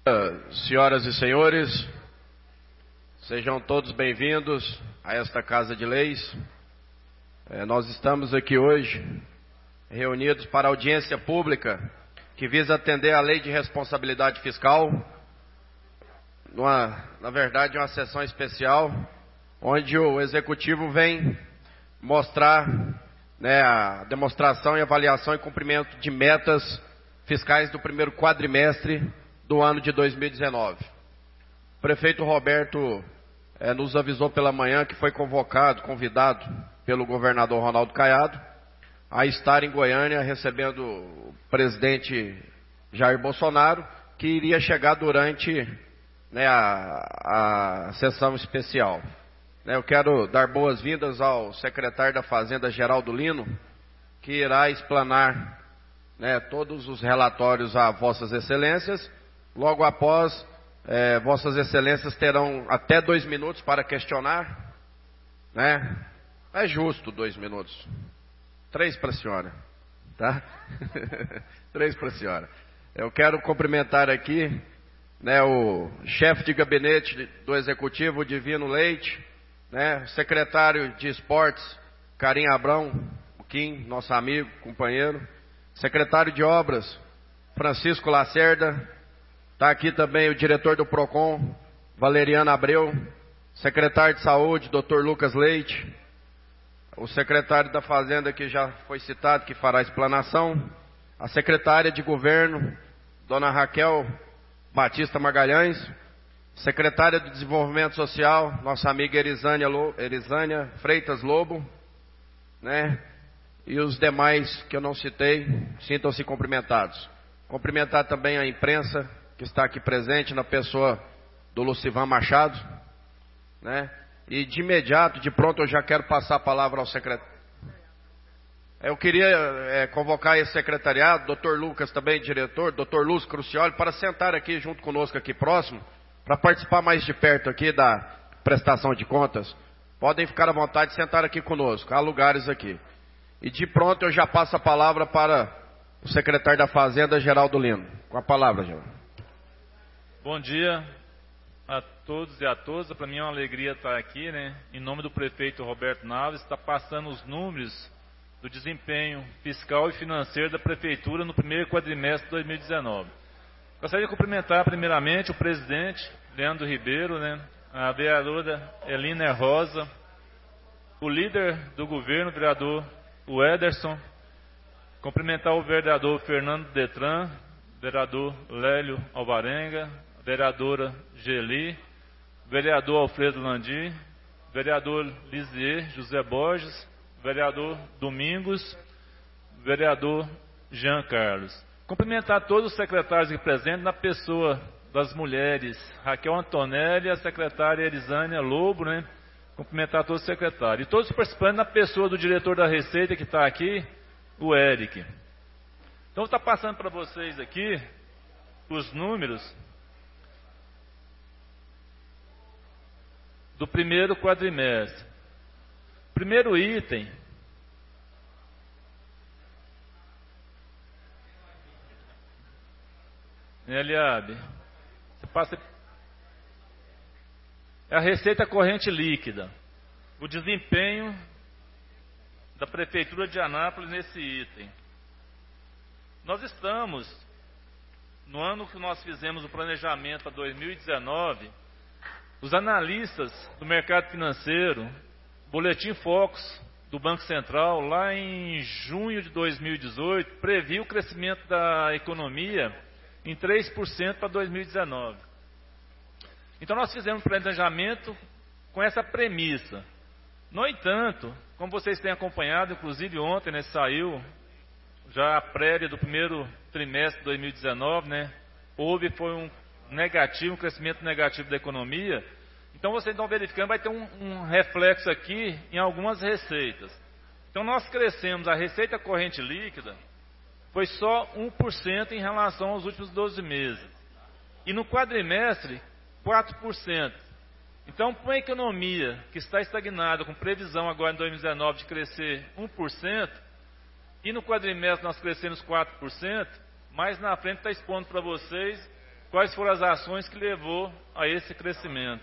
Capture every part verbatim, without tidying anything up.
Senhoras e senhores, sejam todos bem-vindos a esta Casa de Leis. É, nós estamos aqui hoje reunidos para a audiência pública que visa atender à Lei de Responsabilidade Fiscal, numa, na verdade, uma sessão especial, onde o Executivo vem mostrar, né, a demonstração e avaliação e cumprimento de metas fiscais do primeiro quadrimestre do ano de dois mil e dezenove. O prefeito Roberto eh, nos avisou pela manhã que foi convocado, convidado pelo governador Ronaldo Caiado a estar em Goiânia recebendo o presidente Jair Bolsonaro, que iria chegar durante, né, a, a sessão especial. Né, eu quero dar boas-vindas ao secretário da Fazenda, Geraldo Lino, que irá explanar, né, todos os relatórios a Vossas Excelências. Logo após, eh, Vossas Excelências terão até dois minutos para questionar, né? É justo dois minutos. Três para a senhora, tá? Três para a senhora. Eu quero cumprimentar aqui, né, o chefe de gabinete do Executivo, Divino Leite, né, secretário de Esportes, Carim Abrão, o Kim, nosso amigo, companheiro, secretário de Obras, Francisco Lacerda. Está aqui também o diretor do PROCON, Valeriano Abreu, secretário de Saúde, doutor Lucas Leite, o secretário da Fazenda, que já foi citado, que fará a explanação, a secretária de Governo, dona Raquel Batista Magalhães, secretária de Desenvolvimento Social, nossa amiga Erisânia, Lo, Erisânia Freitas Lobo, né? E os demais que eu não citei, sintam-se cumprimentados. Cumprimentar também a imprensa que está aqui presente, na pessoa do Lucivan Machado, né? E de imediato, de pronto, eu já quero passar a palavra ao secretário. Eu queria é, convocar esse secretariado, doutor Lucas também, diretor, doutor Lúcio Crucioli, para sentar aqui junto conosco, aqui próximo, para participar mais de perto aqui da prestação de contas. Podem ficar à vontade de sentar aqui conosco, há lugares aqui. E de pronto eu já passo a palavra para o secretário da Fazenda, Geraldo Lino. Com a palavra, Geraldo. Bom dia a todos e a todas. Para mim é uma alegria estar aqui, né? Em nome do prefeito Roberto Naves, está passando os números do desempenho fiscal e financeiro da prefeitura no primeiro quadrimestre de dois mil e dezenove. Gostaria de cumprimentar primeiramente o presidente Leandro Ribeiro, né? A vereadora Elina Rosa, o líder do governo, o vereador o Ederson, cumprimentar o vereador Fernando Detran, vereador Lélio Alvarenga, vereadora Geli, vereador Alfredo Landi, vereador Lisier José Borges, vereador Domingos, vereador Jean Carlos. Cumprimentar todos os secretários aqui presentes, na pessoa das mulheres, Raquel Antonelli e a secretária Erisânia Lobo, né? Cumprimentar todos os secretários. E todos os participantes, na pessoa do diretor da Receita que está aqui, o Eric. Então, está passando para vocês aqui os números do primeiro quadrimestre. Primeiro item. Eliabe, você passa. É a receita corrente líquida. O desempenho da Prefeitura de Anápolis nesse item. Nós estamos, no ano que nós fizemos o planejamento para dois mil e dezenove, os analistas do mercado financeiro, Boletim Focus do Banco Central, lá em junho de dois mil e dezoito, previu o crescimento da economia em três por cento para dois mil e dezenove. Então nós fizemos um planejamento com essa premissa. No entanto, como vocês têm acompanhado, inclusive ontem, né, saiu já a prévia do primeiro trimestre de dois mil e dezenove, né? Houve, foi um negativo, um crescimento negativo da economia. Então vocês estão verificando, vai ter um, um reflexo aqui em algumas receitas. Então nós crescemos, a receita corrente líquida foi só um por cento em relação aos últimos doze meses. E no quadrimestre, quatro por cento. Então, para uma economia que está estagnada, com previsão agora em dois mil e dezenove de crescer um por cento, e no quadrimestre nós crescemos quatro por cento, mais na frente está expondo para vocês quais foram as ações que levou a esse crescimento.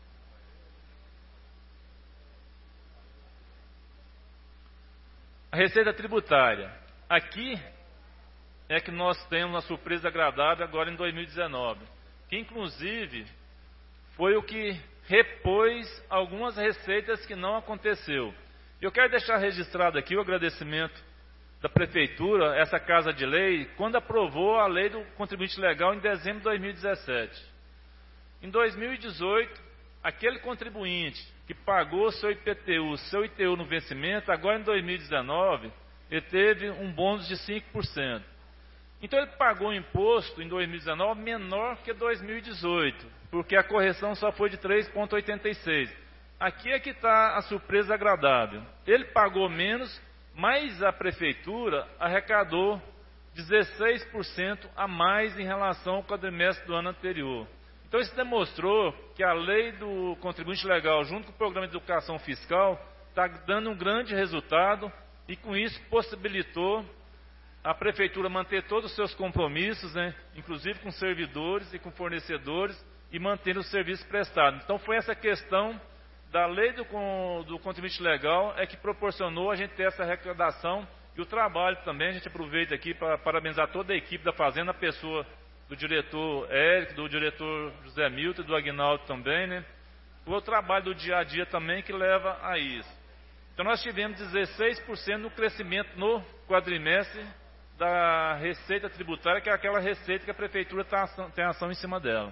A receita tributária. Aqui é que nós temos uma surpresa agradável agora em dois mil e dezenove, que inclusive foi o que repôs algumas receitas que não aconteceu. Eu quero deixar registrado aqui o agradecimento da Prefeitura, essa Casa de Lei, quando aprovou a lei do contribuinte legal em dezembro de dois mil e dezessete. Em dois mil e dezoito, aquele contribuinte que pagou seu I P T U, seu I T U no vencimento, agora em dois mil e dezenove, ele teve um bônus de cinco por cento. Então ele pagou o imposto em dois mil e dezenove menor que dois mil e dezoito, porque a correção só foi de três vírgula oitenta e seis. Aqui é que está a surpresa agradável. Ele pagou menos, mas a Prefeitura arrecadou dezesseis por cento a mais em relação ao quadrimestre do ano anterior. Então isso demonstrou que a lei do contribuinte legal, junto com o programa de educação fiscal, está dando um grande resultado e com isso possibilitou a Prefeitura manter todos os seus compromissos, né, inclusive com servidores e com fornecedores, e manter o serviço prestado. Então foi essa questão da lei do, do contribuinte legal é que proporcionou a gente ter essa arrecadação e o trabalho também. A gente aproveita aqui para parabenizar toda a equipe da Fazenda, a pessoa do diretor Érico, do diretor José Milton, do Aguinaldo também, né? O trabalho do dia a dia também que leva a isso. Então nós tivemos dezesseis por cento no crescimento no quadrimestre da receita tributária, que é aquela receita que a Prefeitura tá, tem ação em cima dela.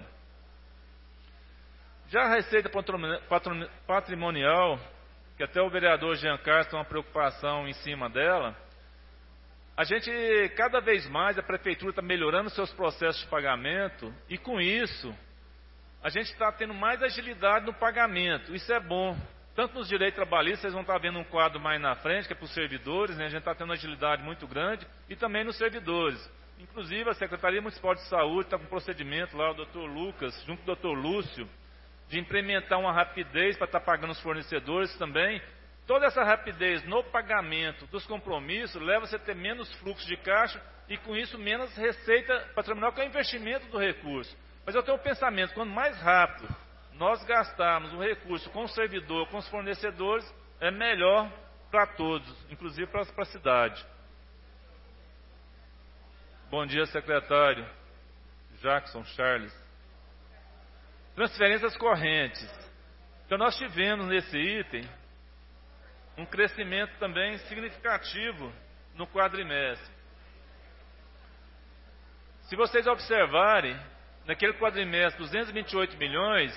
Já a receita patrimonial, que até o vereador Jean Carlos tem uma preocupação em cima dela, a gente, cada vez mais, a Prefeitura está melhorando seus processos de pagamento e, com isso, a gente está tendo mais agilidade no pagamento. Isso é bom. Tanto nos direitos trabalhistas, vocês vão estar vendo um quadro mais na frente, que é para os servidores, né? A gente está tendo uma agilidade muito grande, e também nos servidores. Inclusive, a Secretaria Municipal de Saúde está com um procedimento lá, o doutor Lucas, junto com o doutor Lúcio, de implementar uma rapidez para estar pagando os fornecedores também. Toda essa rapidez no pagamento dos compromissos leva você a ter menos fluxo de caixa e, com isso, menos receita patrimonial, que é o investimento do recurso. Mas eu tenho um pensamento, quanto mais rápido nós gastarmos o recurso com o servidor, com os fornecedores, é melhor para todos, inclusive para a cidade. Bom dia, secretário Jackson Charles. Transferências correntes. Então nós tivemos nesse item um crescimento também significativo no quadrimestre. Se vocês observarem, naquele quadrimestre, duzentos e vinte e oito milhões,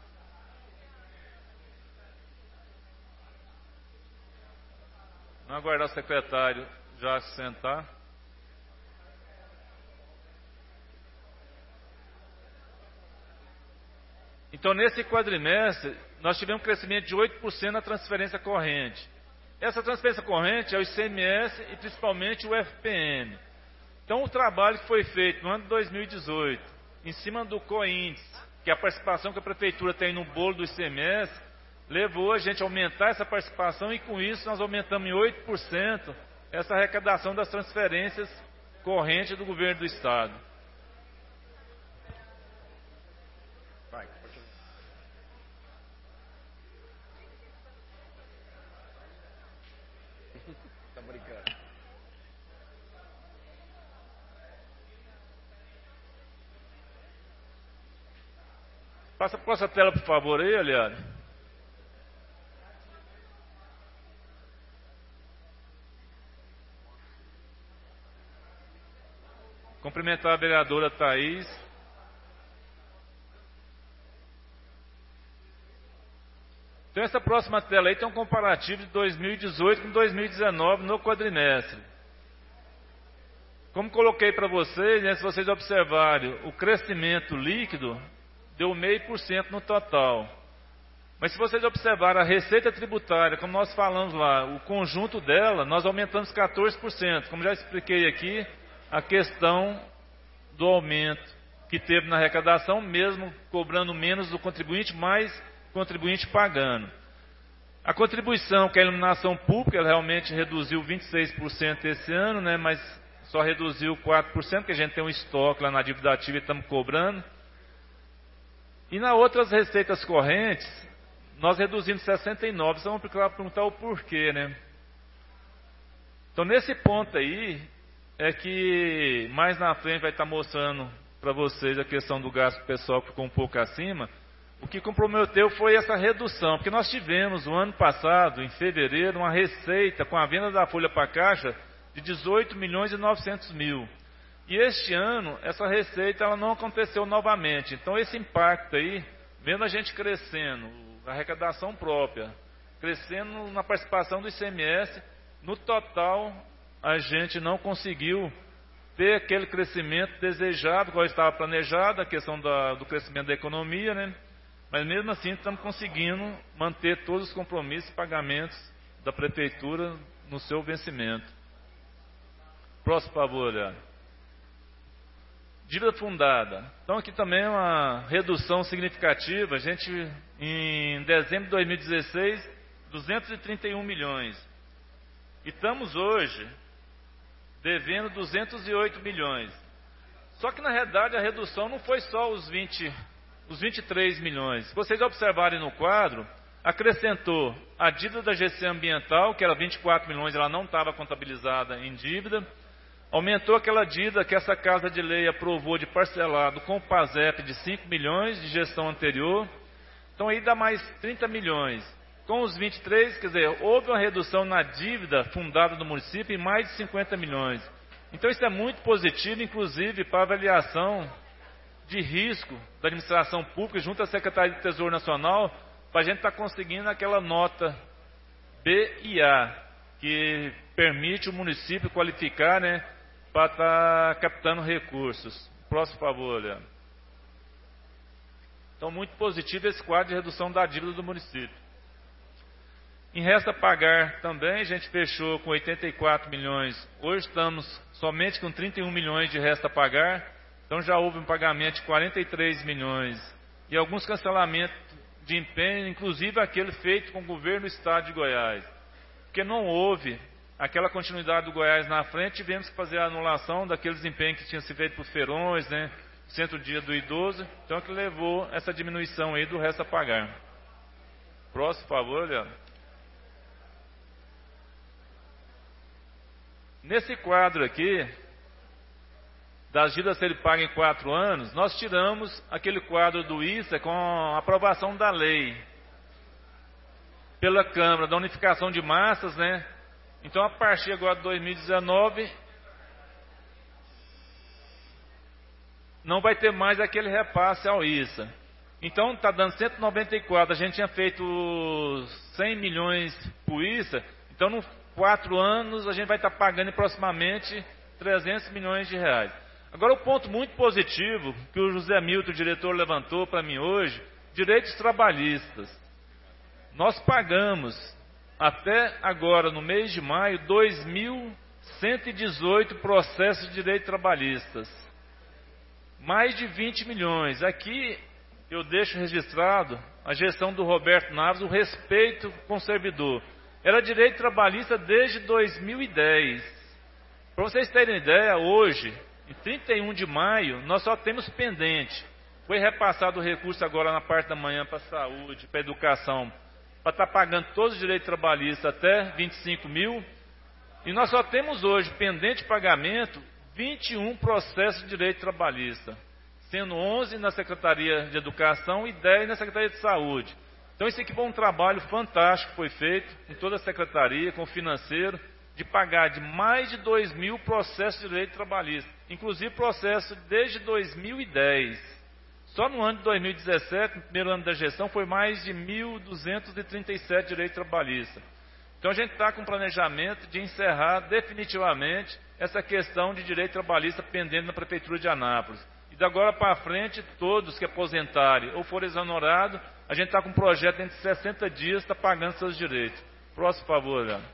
vamos aguardar o secretário já se sentar. Então, nesse quadrimestre, nós tivemos um crescimento de oito por cento na transferência corrente. Essa transferência corrente é o I C M S e principalmente o F P M. Então, o trabalho que foi feito no ano de dois mil e dezoito, em cima do Coíndice, que é a participação que a Prefeitura tem no bolo do I C M S, levou a gente a aumentar essa participação e, com isso, nós aumentamos em oito por cento essa arrecadação das transferências correntes do governo do Estado. Vai. Tá brincando. Passa para essa tela, por favor, aí, Eliane. Cumprimentar a vereadora Thaís. Então, essa próxima tela aí tem um comparativo de dois mil e dezoito com dois mil e dezenove no quadrimestre. Como coloquei para vocês, né, se vocês observarem, o crescimento líquido deu zero vírgula cinco por cento no total. Mas se vocês observarem a receita tributária, como nós falamos lá, o conjunto dela, nós aumentamos quatorze por cento. Como já expliquei aqui, a questão do aumento que teve na arrecadação, mesmo cobrando menos do contribuinte, mais contribuinte pagando. A contribuição, que é a iluminação pública, ela realmente reduziu vinte e seis por cento esse ano, né, mas só reduziu quatro por cento, que a gente tem um estoque lá na dívida ativa e estamos cobrando. E nas outras receitas correntes, nós reduzimos sessenta e nove. Vocês vão perguntar o porquê, né? Então, nesse ponto aí, é que mais na frente vai estar mostrando para vocês a questão do gasto pessoal que ficou um pouco acima. O que comprometeu foi essa redução, porque nós tivemos no ano passado, em fevereiro, uma receita com a venda da folha para caixa de dezoito milhões e novecentos mil. E este ano, essa receita ela não aconteceu novamente. Então, esse impacto aí, vendo a gente crescendo, a arrecadação própria, crescendo na participação do I C M S, no total, a gente não conseguiu ter aquele crescimento desejado, qual estava planejado, a questão da, do crescimento da economia, né? Mas mesmo assim, estamos conseguindo manter todos os compromissos e pagamentos da Prefeitura no seu vencimento. Próximo favor, olha. Dívida fundada. Então, aqui também é uma redução significativa. A gente, em dezembro de dois mil e dezesseis, duzentos e trinta e um milhões. E estamos hoje devendo duzentos e oito milhões. Só que, na realidade, a redução não foi só os, vinte, os vinte e três milhões. Se vocês observarem no quadro, acrescentou a dívida da G C Ambiental, que era vinte e quatro milhões, ela não estava contabilizada em dívida. Aumentou aquela dívida que essa Casa de Lei aprovou de parcelado com o PASEP de cinco milhões de gestão anterior. Então aí dá mais trinta milhões. Com os vinte e três, quer dizer, houve uma redução na dívida fundada do município em mais de cinquenta milhões. Então isso é muito positivo, inclusive para a avaliação de risco da administração pública junto à Secretaria do Tesouro Nacional, para a gente estar conseguindo aquela nota B e A, que permite o município qualificar, né, para estar captando recursos. Próximo favor, Leandro. Então, muito positivo esse quadro de redução da dívida do município. Em resta a pagar também, a gente fechou com oitenta e quatro milhões. Hoje estamos somente com trinta e um milhões de resta a pagar. Então, já houve um pagamento de quarenta e três milhões. E alguns cancelamentos de empenho, inclusive aquele feito com o governo do Estado de Goiás. Porque não houve aquela continuidade do Goiás na frente, tivemos que fazer a anulação daqueles empenhos que tinham sido feitos por Ferões, né, Centro-Dia do Idoso, então que levou essa diminuição aí do resto a pagar. Próximo, por favor, Leandro. Nesse quadro aqui, das dívidas a serem pagas em quatro anos, nós tiramos aquele quadro do I S A com a aprovação da lei pela Câmara, da unificação de massas, né? Então, a partir agora de dois mil e dezenove, não vai ter mais aquele repasse ao I S A. Então, está dando cento e noventa e quatro. A gente tinha feito cem milhões por I S A. Então, em quatro anos, a gente vai estar pagando aproximadamente trezentos milhões de reais. Agora, o ponto muito positivo que o José Milton, o diretor, levantou para mim hoje, direitos trabalhistas. Nós pagamos, até agora, no mês de maio, dois mil cento e dezoito processos de direitos trabalhistas. Mais de vinte milhões. Aqui eu deixo registrado a gestão do Roberto Naves, o respeito com o servidor. Era direito trabalhista desde dois mil e dez. Para vocês terem ideia, hoje, em trinta e um de maio, nós só temos pendente. Foi repassado o recurso agora na parte da manhã para a saúde, para a educação, para estar pagando todos os direitos trabalhistas até vinte e cinco mil. E nós só temos hoje pendente de pagamento vinte e um processos de direito trabalhista, sendo onze na Secretaria de Educação e dez na Secretaria de Saúde. Então, esse aqui foi um trabalho fantástico que foi feito em toda a Secretaria, com o financeiro, de pagar de mais de dois mil processos de direito trabalhista, inclusive processo desde dois mil e dez. Só no ano de dois mil e dezessete, no primeiro ano da gestão, foi mais de mil duzentos e trinta e sete direitos trabalhistas. Então, a gente está com o planejamento de encerrar definitivamente essa questão de direito trabalhista pendente na Prefeitura de Anápolis. E de agora para frente, todos que aposentarem ou forem exonerados, a gente está com um projeto dentro de sessenta dias, está pagando seus direitos. Próximo, por favor, Leandro.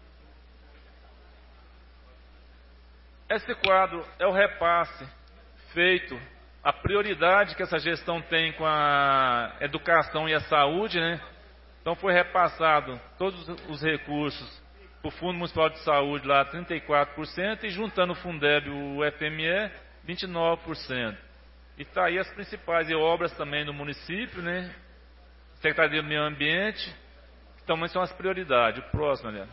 Esse quadro é o repasse feito, a prioridade que essa gestão tem com a educação e a saúde, né? Então foi repassado todos os recursos para o Fundo Municipal de Saúde lá trinta e quatro por cento e juntando o Fundeb e o F M E vinte e nove por cento. E está aí as principais e obras também no município, né? Secretaria do Meio Ambiente, que também são as prioridades. O próximo, Eliane.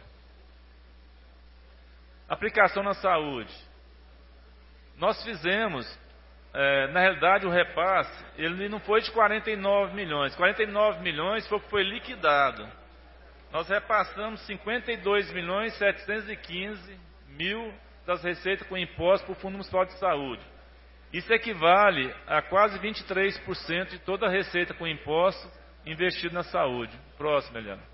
Aplicação na saúde. Nós fizemos, é, na realidade o repasse, ele não foi de quarenta e nove milhões. quarenta e nove milhões foi o que foi liquidado. Nós repassamos cinquenta e dois milhões setecentos e quinze mil das receitas com impostos para o Fundo Municipal de Saúde. Isso equivale a quase vinte e três por cento de toda a receita com impostos investido na saúde. Próximo, Eliana.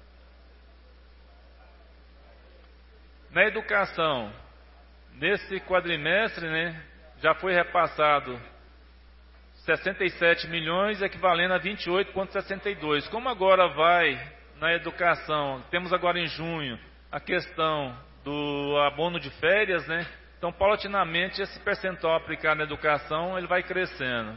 Na educação, nesse quadrimestre, né, já foi repassado sessenta e sete milhões, equivalendo a vinte e oito vírgula sessenta e dois. Como agora vai na educação, temos agora em junho a questão do abono de férias, né? Então, paulatinamente, esse percentual aplicado na educação, ele vai crescendo.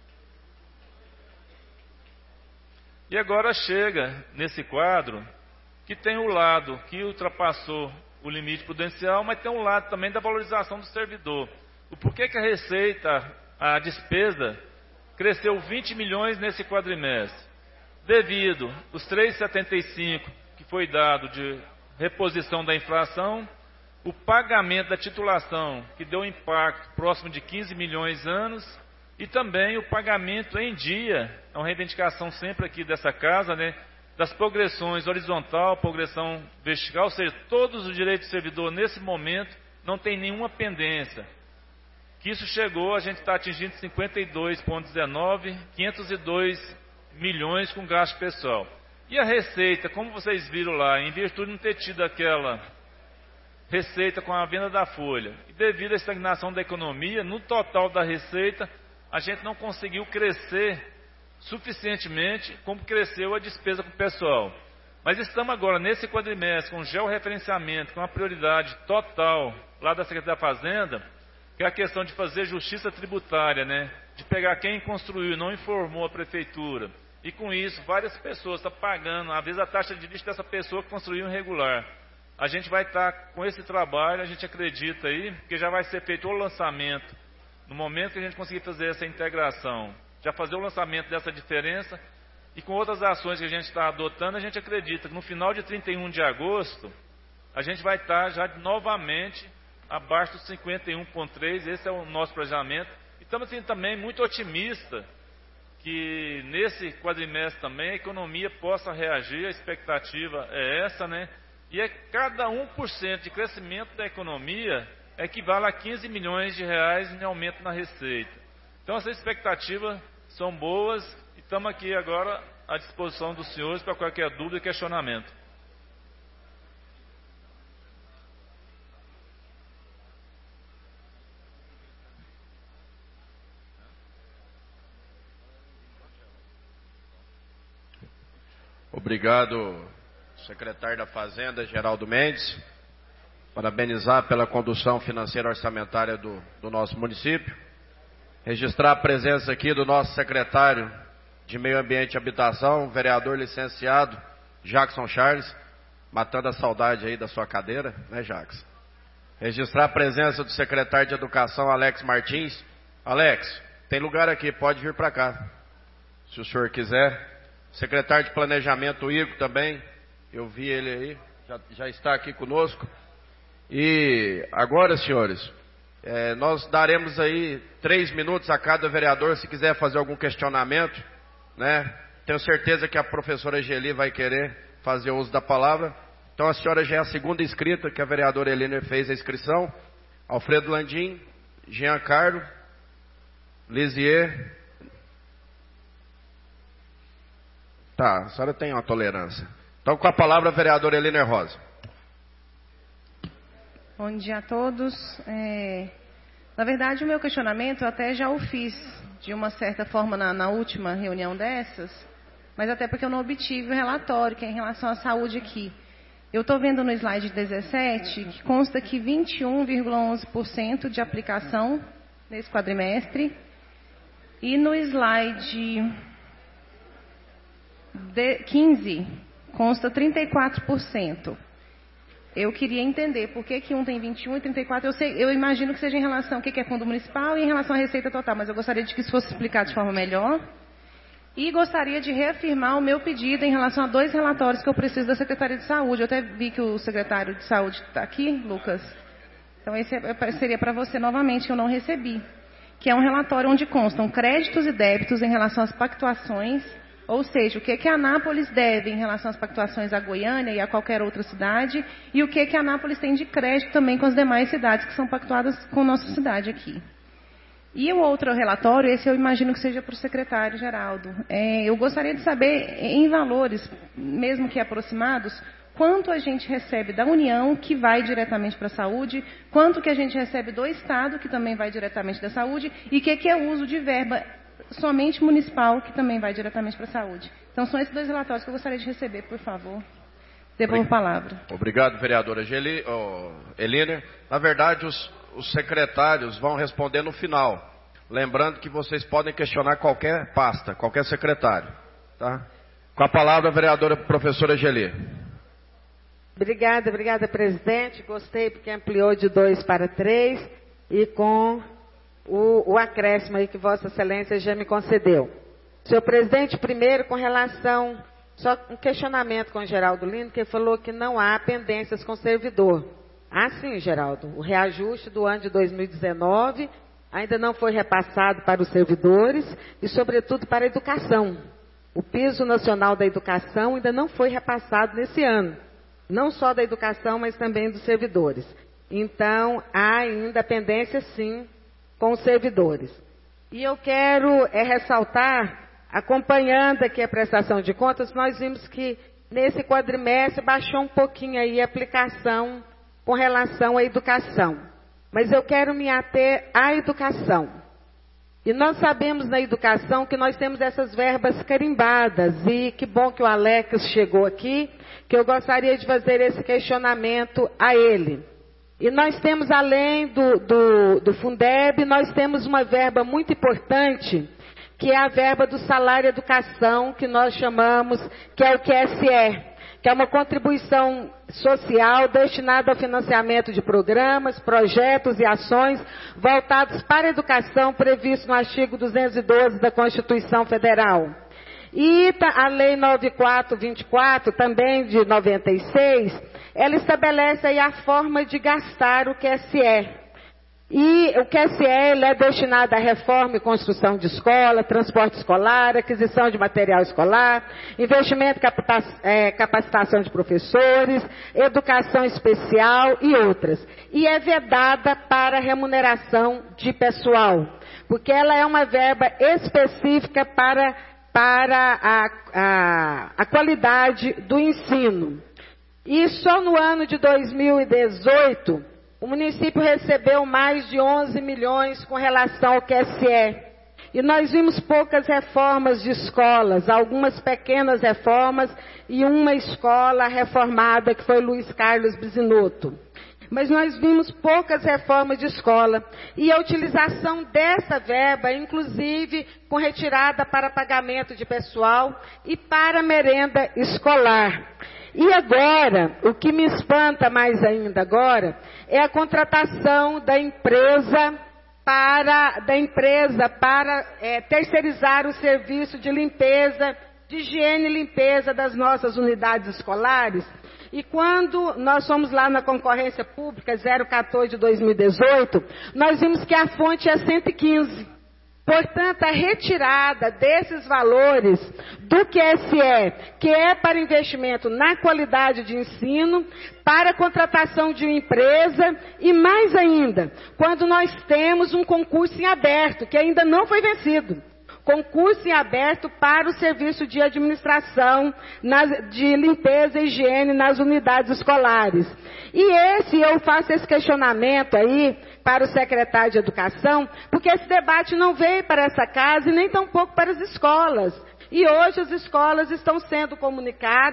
E agora chega nesse quadro que tem o lado que ultrapassou o limite prudencial, mas tem um lado também da valorização do servidor. O porquê que a receita, a despesa, cresceu vinte milhões nesse quadrimestre? Devido os três vírgula setenta e cinco que foi dado de reposição da inflação, o pagamento da titulação, que deu um impacto próximo de quinze milhões anos, e também o pagamento em dia, é uma reivindicação sempre aqui dessa casa, né, das progressões horizontal, progressão vertical, ou seja, todos os direitos do servidor nesse momento não tem nenhuma pendência. Que isso chegou, a gente está atingindo cinquenta e dois vírgula dezenove, quinhentos e dois milhões com gasto pessoal. E a receita, como vocês viram lá, em virtude de não ter tido aquela receita com a venda da folha, e devido à estagnação da economia, no total da receita, a gente não conseguiu crescer suficientemente como cresceu a despesa com o pessoal. Mas estamos agora nesse quadrimestre com georreferenciamento, com a prioridade total lá da Secretaria da Fazenda, que é a questão de fazer justiça tributária, né? De pegar quem construiu e não informou a prefeitura. E com isso, várias pessoas estão pagando, às vezes, a taxa de lixo dessa pessoa que construiu irregular. A gente vai estar com esse trabalho, a gente acredita aí, que já vai ser feito o lançamento, no momento que a gente conseguir fazer essa integração, já fazer o lançamento dessa diferença, e com outras ações que a gente está adotando, a gente acredita que no final de trinta e um de agosto, a gente vai estar já novamente abaixo dos cinquenta e um vírgula três, esse é o nosso planejamento. E estamos assim, também muito otimistas que nesse quadrimestre também a economia possa reagir, a expectativa é essa, né? E é cada um por cento de crescimento da economia equivale a quinze milhões de reais em aumento na receita. Então essas expectativas são boas e estamos aqui agora à disposição dos senhores para qualquer dúvida e questionamento. Obrigado, secretário da Fazenda, Geraldo Mendes. Parabenizar pela condução financeira orçamentária do, do nosso município. Registrar a presença aqui do nosso secretário de Meio Ambiente e Habitação, vereador licenciado Jackson Charles, matando a saudade aí da sua cadeira, né, Jackson? Registrar a presença do secretário de Educação, Alex Martins. Alex, tem lugar aqui, pode vir para cá, se o senhor quiser. Secretário de Planejamento, Igor, também, eu vi ele aí, já, já está aqui conosco. E agora, senhores, é, nós daremos aí três minutos a cada vereador, se quiser fazer algum questionamento, né? Tenho certeza que a professora Geli vai querer fazer uso da palavra. Então a senhora já é a segunda inscrita, que a vereadora Eliner fez a inscrição. Alfredo Landim, Jean Carlo, Lisier. Tá, a senhora tem uma tolerância. Então, com a palavra, a vereadora Eliner Rosa. Bom dia a todos. É, na verdade, o meu questionamento eu até já o fiz, de uma certa forma, na, na última reunião dessas, mas até porque eu não obtive o relatório, que é em relação à saúde aqui. Eu estou vendo no slide dezessete, que consta que vinte e um vírgula onze por cento de aplicação nesse quadrimestre, e no slide de quinze consta trinta e quatro por cento. eu queria entender por que, que um tem vinte e um e trinta e quatro. Eu, sei, eu imagino que seja em relação ao que é fundo municipal e em relação à receita total, mas eu gostaria de que isso fosse explicado de forma melhor. E gostaria de reafirmar o meu pedido em relação a dois relatórios que eu preciso da Secretaria de Saúde. Eu até vi que o secretário de Saúde está aqui, Lucas. Então, esse seria para você novamente, que eu não recebi. Que é um relatório onde constam créditos e débitos em relação às pactuações, ou seja, o que, que a Anápolis deve em relação às pactuações a Goiânia e a qualquer outra cidade, e o que, que a Anápolis tem de crédito também com as demais cidades que são pactuadas com a nossa cidade aqui. E o outro relatório, esse eu imagino que seja para o secretário Geraldo. É, eu gostaria de saber, em valores, mesmo que aproximados, quanto a gente recebe da União, que vai diretamente para a saúde, quanto que a gente recebe do Estado, que também vai diretamente da saúde, e o que, que é o uso de verba somente municipal, que também vai diretamente para a saúde. Então, são esses dois relatórios que eu gostaria de receber, por favor. Devolvo a palavra. Obrigado, vereadora Geli, oh, Eliner. Na verdade, os, os secretários vão responder no final. Lembrando que vocês podem questionar qualquer pasta, qualquer secretário. Tá? Com a palavra, a vereadora professora Geli. Obrigada, obrigada, presidente. Gostei porque ampliou de dois para três e com o, o acréscimo aí que Vossa Excelência já me concedeu. Senhor presidente, primeiro com relação, só um questionamento com o Geraldo Lino, que falou que não há pendências com o servidor. Ah, sim, Geraldo, o reajuste do ano de dois mil e dezenove ainda não foi repassado para os servidores e, sobretudo, para a educação. O piso nacional da educação ainda não foi repassado nesse ano. Não só da educação, mas também dos servidores. Então, há ainda pendência, sim, com os servidores. E eu quero é, ressaltar, acompanhando aqui a prestação de contas, nós vimos que nesse quadrimestre baixou um pouquinho aí a aplicação com relação à educação. Mas eu quero me ater à educação. E nós sabemos na educação que nós temos essas verbas carimbadas. E que bom que o Alex chegou aqui, que eu gostaria de fazer esse questionamento a ele. E nós temos, além do, do, do Fundeb, nós temos uma verba muito importante, que é a verba do salário educação, que nós chamamos, que é o Q S E, que é uma contribuição social destinada ao financiamento de programas, projetos e ações voltados para a educação, previsto no artigo duzentos e doze da Constituição Federal. E a Lei nove mil quatrocentos e vinte e quatro, também de noventa e seis, ela estabelece aí a forma de gastar o Q S E. E o Q S E ele é destinado à reforma e construção de escola, transporte escolar, aquisição de material escolar, investimento em capacitação de professores, educação especial e outras. E é vedada para remuneração de pessoal, porque ela é uma verba específica para, para a, a, a qualidade do ensino. E só no ano de dois mil e dezoito... o município recebeu mais de onze milhões com relação ao Q S E. E nós vimos poucas reformas de escolas, algumas pequenas reformas e uma escola reformada que foi Luiz Carlos Bisinotto. Mas nós vimos poucas reformas de escola. E a utilização dessa verba, inclusive com retirada para pagamento de pessoal e para merenda escolar. E agora, o que me espanta mais ainda agora, é a contratação da empresa para, da empresa para é, terceirizar o serviço de limpeza, de higiene e limpeza das nossas unidades escolares. E quando nós fomos lá na concorrência pública zero quatorze de dois mil e dezoito, nós vimos que a fonte é cento e quinze. Portanto, a retirada desses valores do Q S E, que é para investimento na qualidade de ensino, para a contratação de uma empresa e mais ainda, quando nós temos um concurso em aberto, que ainda não foi vencido. Concurso em aberto para o serviço de administração, nas, de limpeza e higiene nas unidades escolares. E esse, eu faço esse questionamento aí para o secretário de Educação, porque esse debate não veio para essa casa e nem tampouco para as escolas. E hoje as escolas estão sendo comunicadas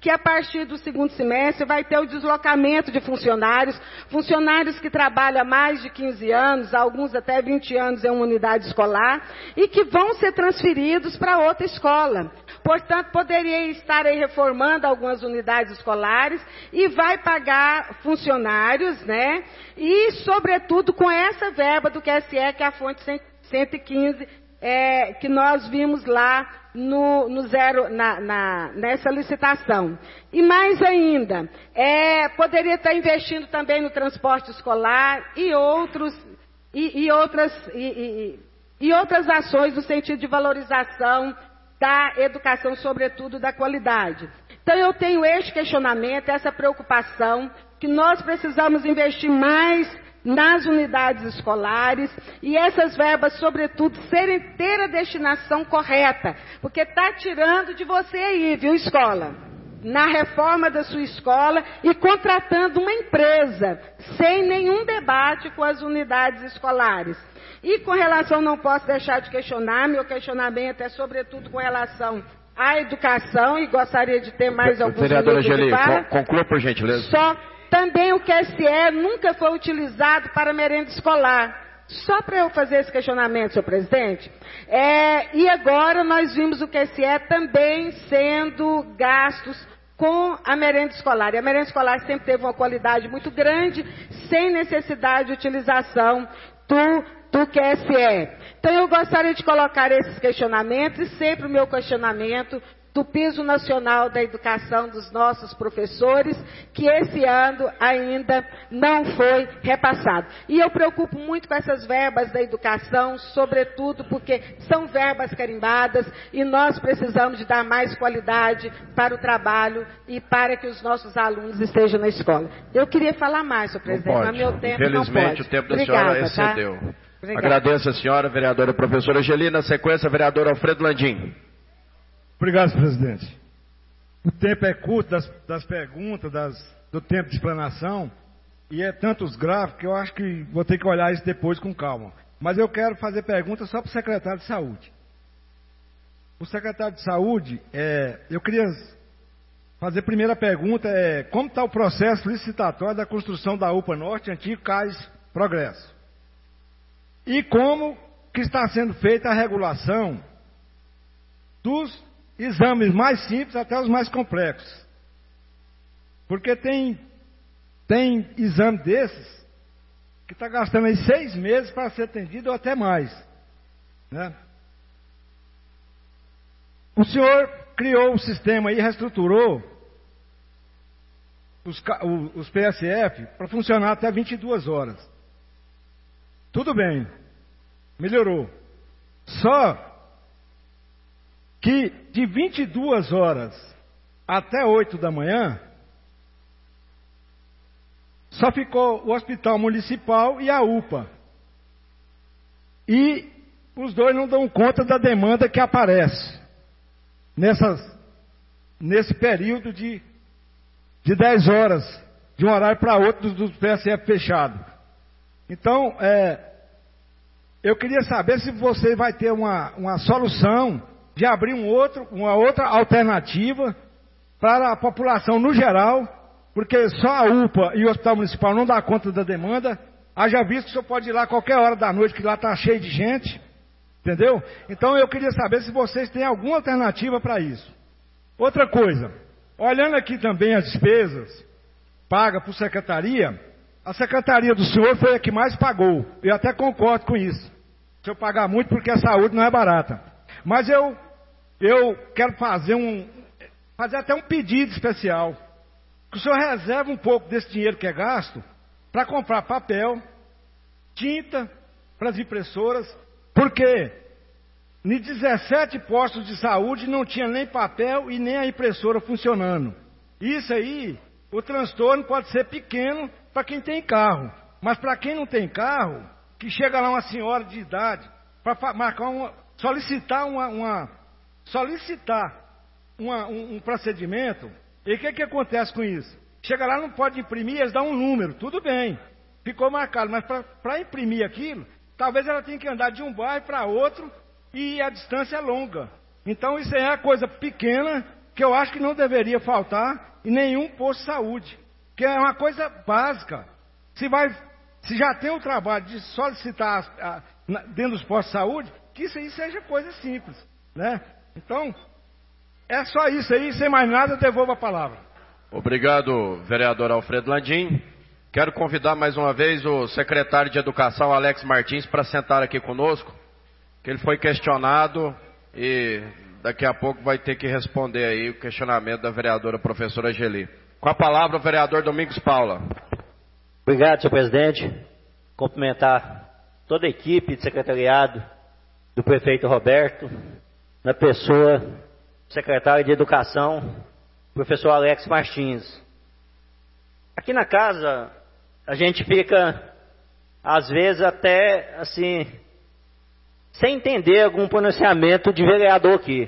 que a partir do segundo semestre vai ter o deslocamento de funcionários, funcionários que trabalham há mais de quinze anos, alguns até vinte anos em uma unidade escolar, e que vão ser transferidos para outra escola. Portanto, poderia estar aí reformando algumas unidades escolares e vai pagar funcionários, né? E, sobretudo, com essa verba do Q S E, que é a fonte cento e quinze, é, que nós vimos lá no, no zero, na, na, nessa licitação. E mais ainda, é, poderia estar investindo também no transporte escolar e outros, e, e outras, e, e, e outras ações no sentido de valorização da educação, sobretudo da qualidade. Então eu tenho este questionamento, essa preocupação, que nós precisamos investir mais nas unidades escolares e essas verbas, sobretudo, serem, ter a destinação correta, porque está tirando de você aí, viu, escola? Na reforma da sua escola e contratando uma empresa, sem nenhum debate com as unidades escolares. E com relação, não posso deixar de questionar, meu questionamento é sobretudo com relação à educação, e gostaria de ter mais alguns Vereadora minutos de Geli, fala. conclua por gentileza. Só, também o Q S E nunca foi utilizado para merenda escolar. Só para eu fazer esse questionamento, senhor presidente. É, e agora nós vimos o Q S E também sendo gastos com a merenda escolar. E a merenda escolar sempre teve uma qualidade muito grande, sem necessidade de utilização do, do Q S E. Então eu gostaria de colocar esses questionamentos, e sempre o meu questionamento do piso nacional da educação dos nossos professores, que esse ano ainda não foi repassado. E eu preocupo muito com essas verbas da educação, sobretudo porque são verbas carimbadas e nós precisamos de dar mais qualidade para o trabalho e para que os nossos alunos estejam na escola. Eu queria falar mais, senhor presidente, mas meu tempo não pode. Infelizmente, o tempo da Obrigada, senhora excedeu. Tá? Agradeço a senhora, vereadora professora Geli. Na sequência, vereador Alfredo Landim. Obrigado, presidente. O tempo é curto das, das perguntas, das, do tempo de explanação, e é tantos gráficos que eu acho que vou ter que olhar isso depois com calma. Mas eu quero fazer perguntas só para o secretário de Saúde. O secretário de Saúde, é, eu queria fazer a primeira pergunta, é como está o processo licitatório da construção da U P A Norte, antigo Cais Progresso? E como que está sendo feita a regulação dos exames mais simples até os mais complexos? Porque tem, tem exame desses que está gastando aí seis meses para ser atendido ou até mais, né? O senhor criou o sistema e reestruturou os, os P S F para funcionar até vinte e duas horas. Tudo bem, melhorou. Só que de vinte e duas horas até oito da manhã, só ficou o Hospital Municipal e a U P A. E os dois não dão conta da demanda que aparece nessas, nesse período de, de dez horas, de um horário para outro dos, dos P S F fechados. Então, é, eu queria saber se você vai ter uma, uma solução de abrir um outro, uma outra alternativa para a população no geral, porque só a U P A e o Hospital Municipal não dá conta da demanda. Haja visto que o senhor pode ir lá qualquer hora da noite, que lá está cheio de gente, entendeu? Então eu queria saber se vocês têm alguma alternativa para isso. Outra coisa, olhando aqui também as despesas pagas por secretaria, a secretaria do senhor foi a que mais pagou. Eu até concordo com isso. O senhor pagar muito porque a saúde não é barata. Mas eu, eu quero fazer um, fazer até um pedido especial. Que o senhor reserve um pouco desse dinheiro que é gasto para comprar papel, tinta para as impressoras, porque em dezessete postos de saúde não tinha nem papel e nem a impressora funcionando. Isso aí, o transtorno pode ser pequeno para quem tem carro, mas para quem não tem carro, que chega lá uma senhora de idade para marcar uma, solicitar uma, uma solicitar uma, um, um procedimento, e o que que acontece com isso? Chega lá, não pode imprimir, eles dão um número, tudo bem, ficou marcado, mas para imprimir aquilo, talvez ela tenha que andar de um bairro para outro e a distância é longa. Então isso é coisa pequena que eu acho que não deveria faltar em nenhum posto de saúde, que é uma coisa básica. Se, vai, se já tem o trabalho de solicitar a, a, na, dentro dos postos de saúde, que isso aí seja coisa simples, né? Então, é só isso aí, sem mais nada, eu devolvo a palavra. Obrigado, vereador Alfredo Landim. Quero convidar mais uma vez o secretário de Educação, Alex Martins, para sentar aqui conosco, que ele foi questionado e daqui a pouco vai ter que responder aí o questionamento da vereadora professora Geli. Com a palavra, o vereador Domingos Paula. Obrigado, senhor presidente. Cumprimentar toda a equipe de secretariado do prefeito Roberto, na pessoa do secretário de Educação, professor Alex Martins. Aqui na casa, a gente fica, às vezes, até, assim, sem entender algum pronunciamento de vereador aqui.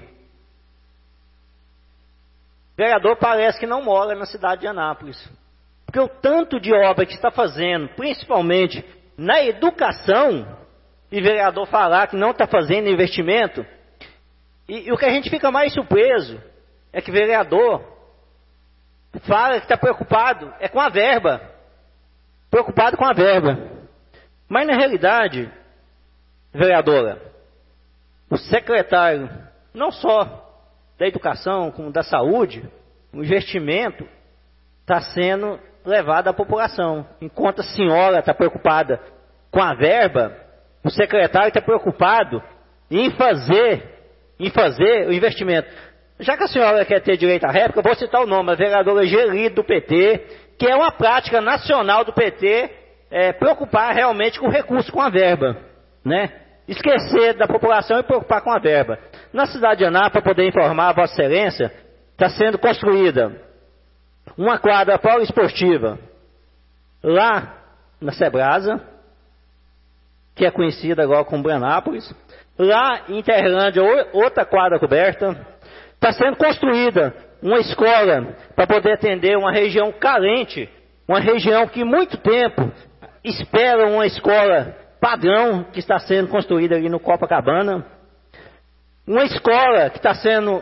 O vereador parece que não mora na cidade de Anápolis. Porque o tanto de obra que está fazendo, principalmente na educação, e o vereador falar que não está fazendo investimento, e, e o que a gente fica mais surpreso é que o vereador fala que está preocupado é com a verba. Preocupado com a verba. Mas na realidade, vereadora, o secretário, não só da educação, como da saúde, o investimento está sendo levado à população. Enquanto a senhora está preocupada com a verba, o secretário está preocupado em fazer, em fazer o investimento. Já que a senhora quer ter direito à réplica, eu vou citar o nome, a vereadora Geli do P T, que é uma prática nacional do P T, é, preocupar realmente com o recurso, com a verba, né? Esquecer da população e preocupar com a verba. Na cidade de Anápolis, para poder informar a Vossa Excelência, está sendo construída uma quadra poliesportiva lá na Cebrasa, que é conhecida agora como Branápolis. Lá em Interlândia, outra quadra coberta. Está sendo construída uma escola para poder atender uma região carente, uma região que muito tempo espera uma escola padrão que está sendo construída ali no Copacabana. Uma escola que está sendo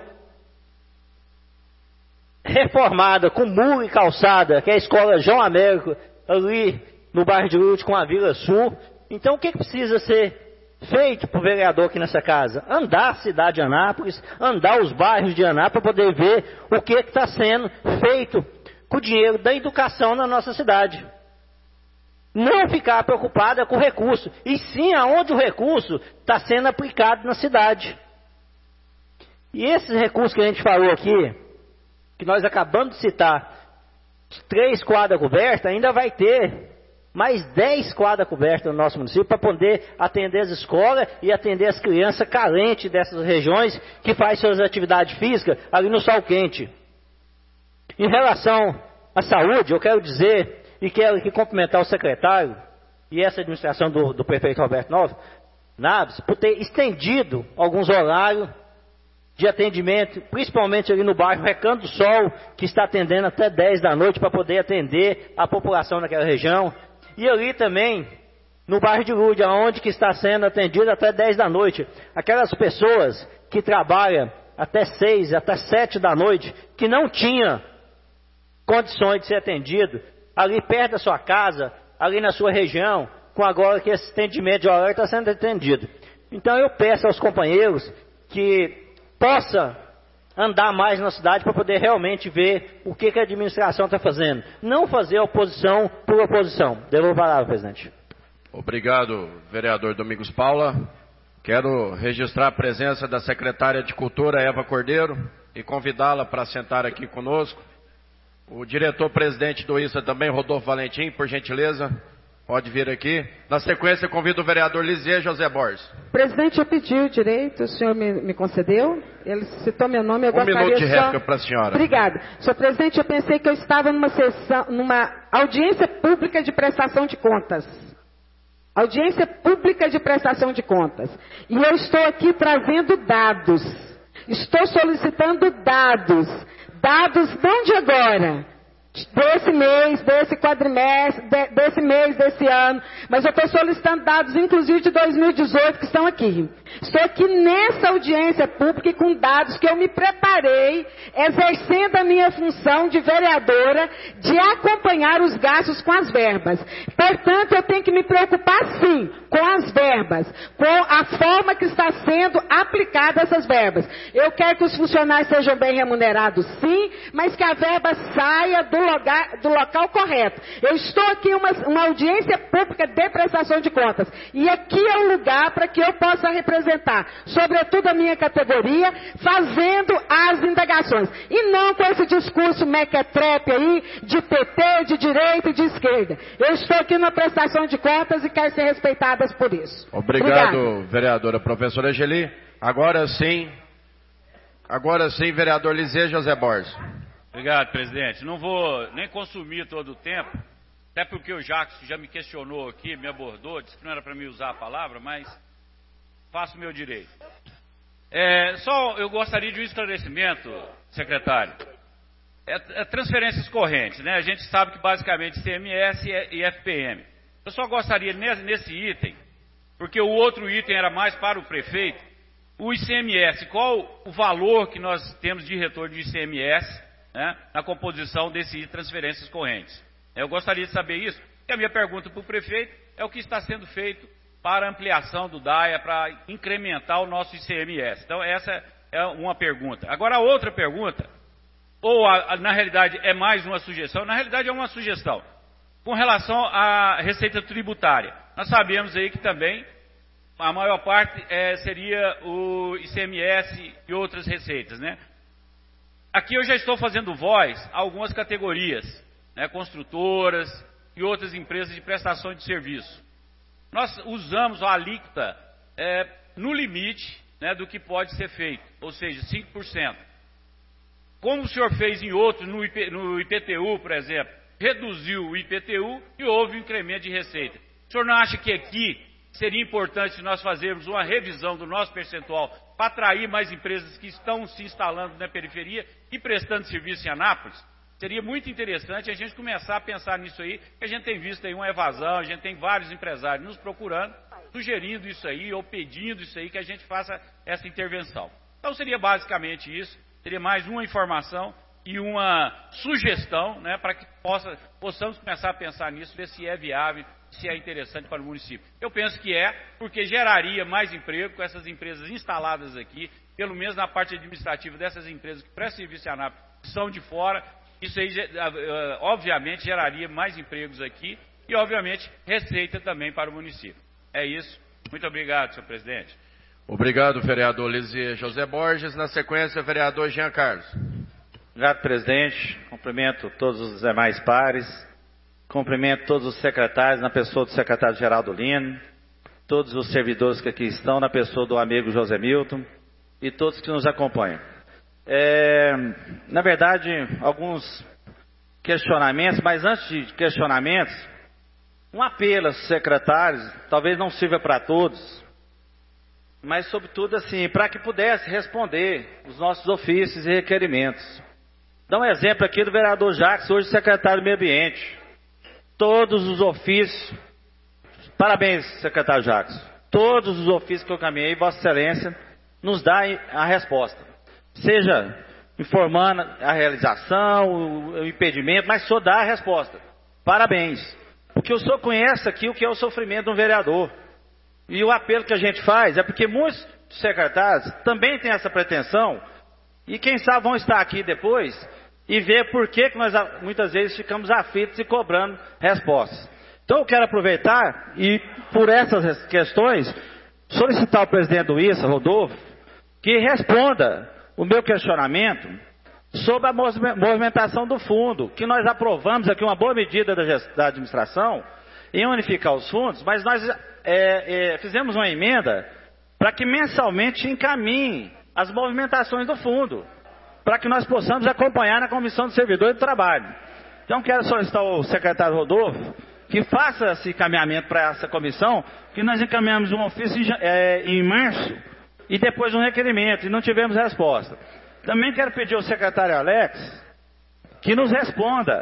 reformada com muro e calçada, que é a escola João Américo, ali no bairro de Lourdes com a Vila Sul. Então o que, que precisa ser feito para o vereador aqui nessa casa? Andar a cidade de Anápolis, andar os bairros de Anápolis para poder ver o que está sendo feito com o dinheiro da educação na nossa cidade. Não ficar preocupada com o recurso, e sim aonde o recurso está sendo aplicado na cidade. E esses recursos que a gente falou aqui, que nós acabamos de citar, três quadras cobertas, ainda vai ter mais dez quadras cobertas no nosso município para poder atender as escolas e atender as crianças carentes dessas regiões que fazem suas atividades físicas ali no sol quente. Em relação à saúde, eu quero dizer, e quero aqui cumprimentar o secretário e essa administração do, do prefeito Roberto Naves, por ter estendido alguns horários de atendimento, principalmente ali no bairro Recanto do Sol, que está atendendo até dez da noite para poder atender a população naquela região. E ali também, no bairro de Lourdes, onde que está sendo atendido até dez da noite. Aquelas pessoas que trabalham até seis, até sete da noite, que não tinham condições de ser atendido, ali perto da sua casa, ali na sua região, com agora que esse atendimento de horário está sendo atendido. Então eu peço aos companheiros que possa andar mais na cidade para poder realmente ver o que, que a administração está fazendo. Não fazer oposição por oposição. Devolvo a palavra, presidente. Obrigado, vereador Domingos Paula. Quero registrar a presença da secretária de Cultura, Eva Cordeiro, e convidá-la para sentar aqui conosco. O diretor-presidente do I S A também, Rodolfo Valentim, por gentileza, pode vir aqui. Na sequência, convido o vereador Lisier José Borges. Presidente, eu pedi o direito, o senhor me, me concedeu. Ele citou meu nome, eu um gostaria minuto de só... réplica para a senhora. Obrigada. Senhor presidente, eu pensei que eu estava numa sessão, numa audiência pública de prestação de contas. Audiência pública de prestação de contas. E eu estou aqui trazendo dados. Estou solicitando dados. Dados não de agora. desse mês, desse quadrimestre, de, desse mês, desse ano, mas eu estou solicitando dados, inclusive, de dois mil e dezoito, que estão aqui. Estou aqui nessa audiência pública e com dados que eu me preparei, exercendo a minha função de vereadora, de acompanhar os gastos com as verbas. Portanto, eu tenho que me preocupar, sim, com as verbas, com a forma que está sendo aplicada essas verbas. Eu quero que os funcionários sejam bem remunerados, sim, mas que a verba saia do Lugar, do local correto. Eu estou aqui em uma, uma audiência pública de prestação de contas. E aqui é o lugar para que eu possa representar, sobretudo a minha categoria, fazendo as indagações. E não com esse discurso mequetrefe aí, de P T, de direita e de esquerda. Eu estou aqui na prestação de contas e quero ser respeitadas por isso. Obrigado, Obrigada. vereadora professora Angeli. Agora sim, agora sim, vereador Lisê José Borges. Obrigado, presidente. Não vou nem consumir todo o tempo, até porque o Jacques já me questionou aqui, me abordou, disse que não era para mim usar a palavra, mas faço o meu direito. É, só eu gostaria de um esclarecimento, secretário. É, é transferências correntes, né? A gente sabe que basicamente I C M S e F P M. Eu só gostaria nesse, nesse item, porque o outro item era mais para o prefeito, o I C M S, qual o valor que nós temos de retorno de I C M S, né, na composição desse transferências correntes. Eu gostaria de saber isso, e a minha pergunta para o prefeito é o que está sendo feito para a ampliação do D A I A, para incrementar o nosso I C M S. Então, essa é uma pergunta. Agora, a outra pergunta, ou a, a, na realidade é mais uma sugestão, na realidade é uma sugestão, com relação à receita tributária. Nós sabemos aí que também a maior parte é, seria o I C M S e outras receitas, né? Aqui eu já estou fazendo voz a algumas categorias, né, construtoras e outras empresas de prestação de serviço. Nós usamos a alíquota é, no limite, né, do que pode ser feito, ou seja, cinco por cento. Como o senhor fez em outros, no, I P, no I P T U, por exemplo, reduziu o I P T U e houve um incremento de receita. O senhor não acha que aqui seria importante nós fazermos uma revisão do nosso percentual para atrair mais empresas que estão se instalando na periferia e prestando serviço em Anápolis? Seria muito interessante a gente começar a pensar nisso aí, que a gente tem visto aí uma evasão, a gente tem vários empresários nos procurando, sugerindo isso aí, ou pedindo isso aí, que a gente faça essa intervenção. Então seria basicamente isso, seria mais uma informação e uma sugestão, né, para que possa, possamos começar a pensar nisso, ver se é viável, se é interessante para o município. Eu penso que é, porque geraria mais emprego com essas empresas instaladas aqui, pelo menos na parte administrativa dessas empresas que prestam serviço em Anápolis, que são de fora. Isso aí, obviamente, geraria mais empregos aqui e, obviamente, receita também para o município. É isso. Muito obrigado, senhor presidente. Obrigado, vereador Lisê José Borges. Na sequência, vereador Jean Carlos. Obrigado, presidente. Cumprimento todos os demais pares. Cumprimento todos os secretários, na pessoa do secretário Geraldo Lino, todos os servidores que aqui estão, na pessoa do amigo José Milton e todos que nos acompanham. É, na verdade, alguns questionamentos, mas antes de questionamentos, um apelo aos secretários, talvez não sirva para todos, mas sobretudo assim, para que pudesse responder os nossos ofícios e requerimentos. Dá um exemplo aqui do vereador Jacques, hoje secretário do Meio Ambiente. Todos os ofícios, parabéns, secretário Jacques, todos os ofícios que eu caminhei, Vossa Excelência nos dá a resposta. Seja informando a realização, o impedimento, mas só dá a resposta. Parabéns. Porque o senhor conhece aqui o que é o sofrimento de um vereador. E o apelo que a gente faz é porque muitos secretários também têm essa pretensão e quem sabe vão estar aqui depois e ver por que, que nós muitas vezes ficamos aflitos e cobrando respostas. Então eu quero aproveitar e, por essas questões, solicitar ao presidente do I S A, Rodolfo, que responda o meu questionamento sobre a movimentação do fundo, que nós aprovamos aqui uma boa medida da, da administração em unificar os fundos, mas nós é, é, fizemos uma emenda para que mensalmente encaminhe as movimentações do fundo, para que nós possamos acompanhar na Comissão do Servidor e do Trabalho. Então quero solicitar ao secretário Rodolfo que faça esse encaminhamento para essa comissão, que nós encaminhamos um ofício é, em março e depois um requerimento, e não tivemos resposta. Também quero pedir ao secretário Alex que nos responda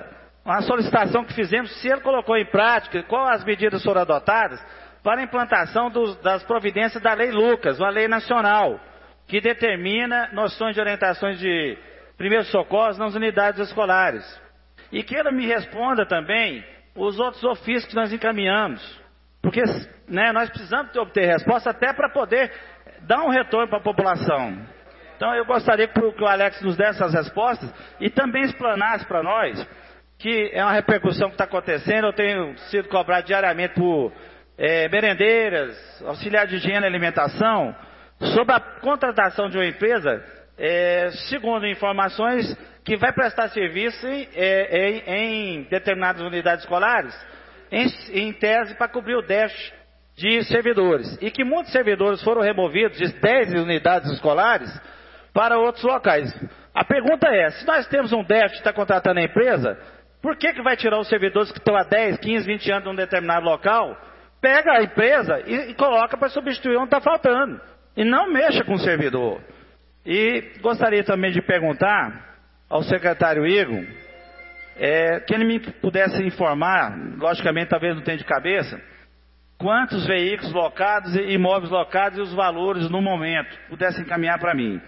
uma solicitação que fizemos, se ele colocou em prática, quais as medidas foram adotadas para a implantação dos, das providências da Lei Lucas, uma lei nacional, que determina noções de orientações de primeiros socorros nas unidades escolares. E que ele me responda também os outros ofícios que nós encaminhamos, porque né, nós precisamos obter resposta até para poder dar um retorno para a população. Então eu gostaria que o Alex nos desse essas respostas e também explanasse para nós, que é uma repercussão que está acontecendo. Eu tenho sido cobrado diariamente por é, merendeiras, auxiliar de higiene e alimentação, sobre a contratação de uma empresa, é, segundo informações, que vai prestar serviço em, é, em, em determinadas unidades escolares, em, em tese para cobrir o déficit de servidores. E que muitos servidores foram removidos de dez unidades escolares para outros locais. A pergunta é, se nós temos um déficit e está contratando a empresa, por que, que vai tirar os servidores que estão há dez, quinze, vinte anos em um determinado local, pega a empresa e, e coloca para substituir onde está faltando, e não mexa com o servidor? E gostaria também de perguntar ao secretário Igor, é, que ele me pudesse informar, logicamente talvez não tenha de cabeça, quantos veículos locados e imóveis locados e os valores no momento, pudesse encaminhar para mim.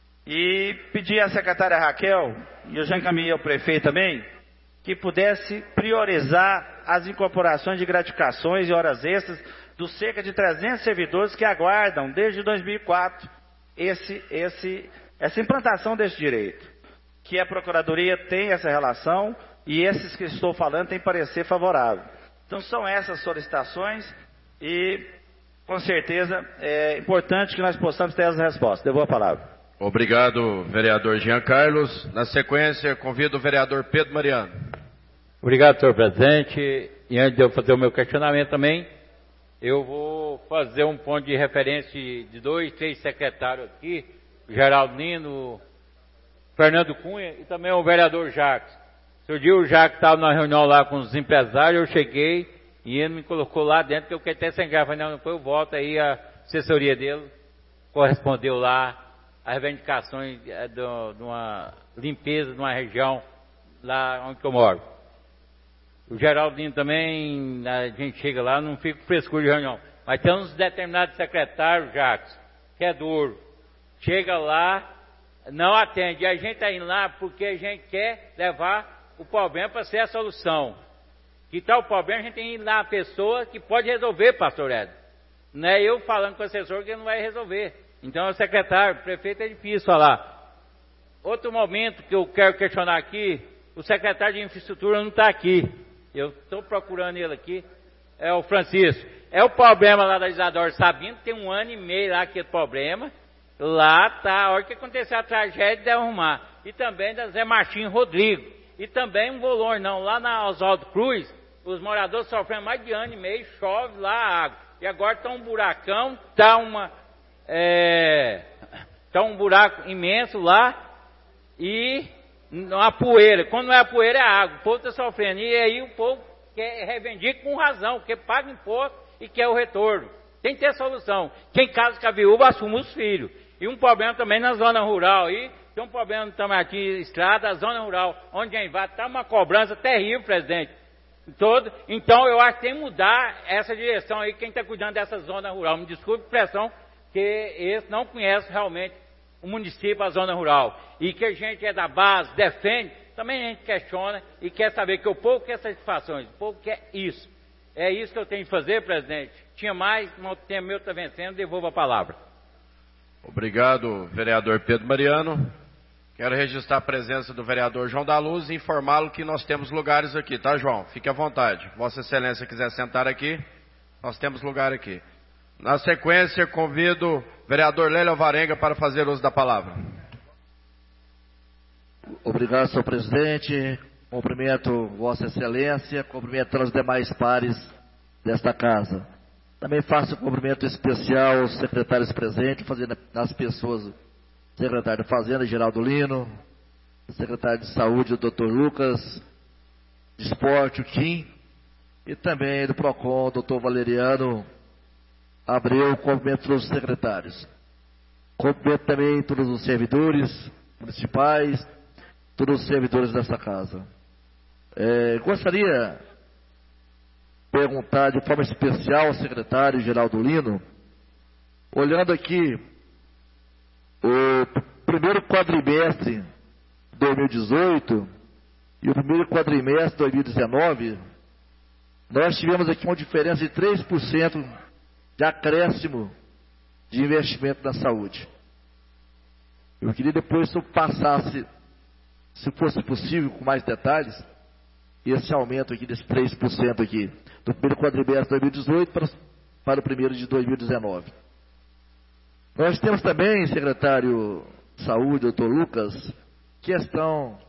E pedir à secretária Raquel, e eu já encaminhei ao prefeito também, que pudesse priorizar as incorporações de gratificações e horas extras dos cerca de trezentos servidores que aguardam desde dois mil e quatro esse, esse, essa implantação desse direito. Que a Procuradoria tem essa relação e esses que estou falando têm parecer favorável. Então são essas solicitações e com certeza é importante que nós possamos ter as respostas. Devolvo a palavra. Obrigado, vereador Jean Carlos. Na sequência, convido o vereador Pedro Mariano. Obrigado, senhor presidente. E antes de eu fazer o meu questionamento também, eu vou fazer um ponto de referência de dois, três secretários aqui, Geraldo Lino, Fernando Cunha e também o vereador Jacques. Seu dia o Jacques estava na reunião lá com os empresários, eu cheguei e ele me colocou lá dentro, que eu queria até sem graça, não, depois eu volto aí, a assessoria dele correspondeu lá as reivindicações de, de uma limpeza de uma região lá onde eu moro. O Geraldinho também, a gente chega lá, não fica com frescura de reunião. Mas tem uns determinados secretários, Jacques, que é duro. Chega lá, não atende. E a gente está indo lá porque a gente quer levar o problema para ser a solução. Que tal o problema, a gente tem que ir lá a pessoa que pode resolver, pastor Ed. Não é eu falando com o assessor que ele não vai resolver. Então, o secretário, o prefeito é difícil falar. Outro momento que eu quero questionar aqui, o secretário de infraestrutura não está aqui. Eu estou procurando ele aqui, é o Francisco. É o problema lá da Isadora Sabino, tem um ano e meio lá aquele problema. Lá está, a hora que aconteceu a tragédia de arrumar. E também da Zé Martins Rodrigo. E também um bolor, não, lá na Oswaldo Cruz, os moradores sofrendo mais de ano e meio, chove lá a água. E agora está um buracão, está uma... É, tá um buraco imenso lá e a poeira. Quando não é a poeira, é a água. O povo está sofrendo. E aí o povo quer reivindicar com razão, porque paga imposto e quer o retorno. Tem que ter solução. Quem casa com a viúva assume os filhos. E um problema também na zona rural. Aí tem um problema também aqui, estrada, a zona rural, onde a gente vai, está uma cobrança terrível, presidente. Todo. Então eu acho que tem que mudar essa direção aí, quem está cuidando dessa zona rural. Me desculpe a pressão, que esse não conhece realmente o município, a zona rural. E que a gente é da base, defende, também a gente questiona e quer saber que o povo quer satisfações, o povo quer isso. É isso que eu tenho que fazer, presidente. Tinha mais, o tempo meu está vencendo, devolvo a palavra. Obrigado, vereador Pedro Mariano. Quero registrar a presença do vereador João da Luz e informá-lo que nós temos lugares aqui, tá, João? Fique à vontade. Vossa Excelência quiser sentar aqui, nós temos lugar aqui. Na sequência, convido o vereador Lélio Alvarenga para fazer uso da palavra. Obrigado, senhor presidente. Cumprimento Vossa Excelência, cumprimento os demais pares desta casa. Também faço um cumprimento especial aos secretários presentes, fazendo as pessoas, secretário de Fazenda, Geraldo Lino, secretário de Saúde, o doutor Lucas, de Esporte, o Tim, e também do PROCON, o doutor Valeriano Abreu, cumprimento todos os secretários. Cumprimento também todos os servidores municipais, todos os servidores desta casa. É, gostaria de perguntar de forma especial ao secretário Geraldo Lino, olhando aqui o primeiro quadrimestre de dois mil e dezoito e o primeiro quadrimestre de dois mil e dezenove, nós tivemos aqui uma diferença de três por cento de acréscimo de investimento na saúde. Eu queria depois que eu passasse, se fosse possível, com mais detalhes, esse aumento aqui desse três por cento aqui, do primeiro quadrimestre de dois mil e dezoito para, para o primeiro de dois mil e dezenove. Nós temos também, secretário de Saúde, doutor Lucas, questão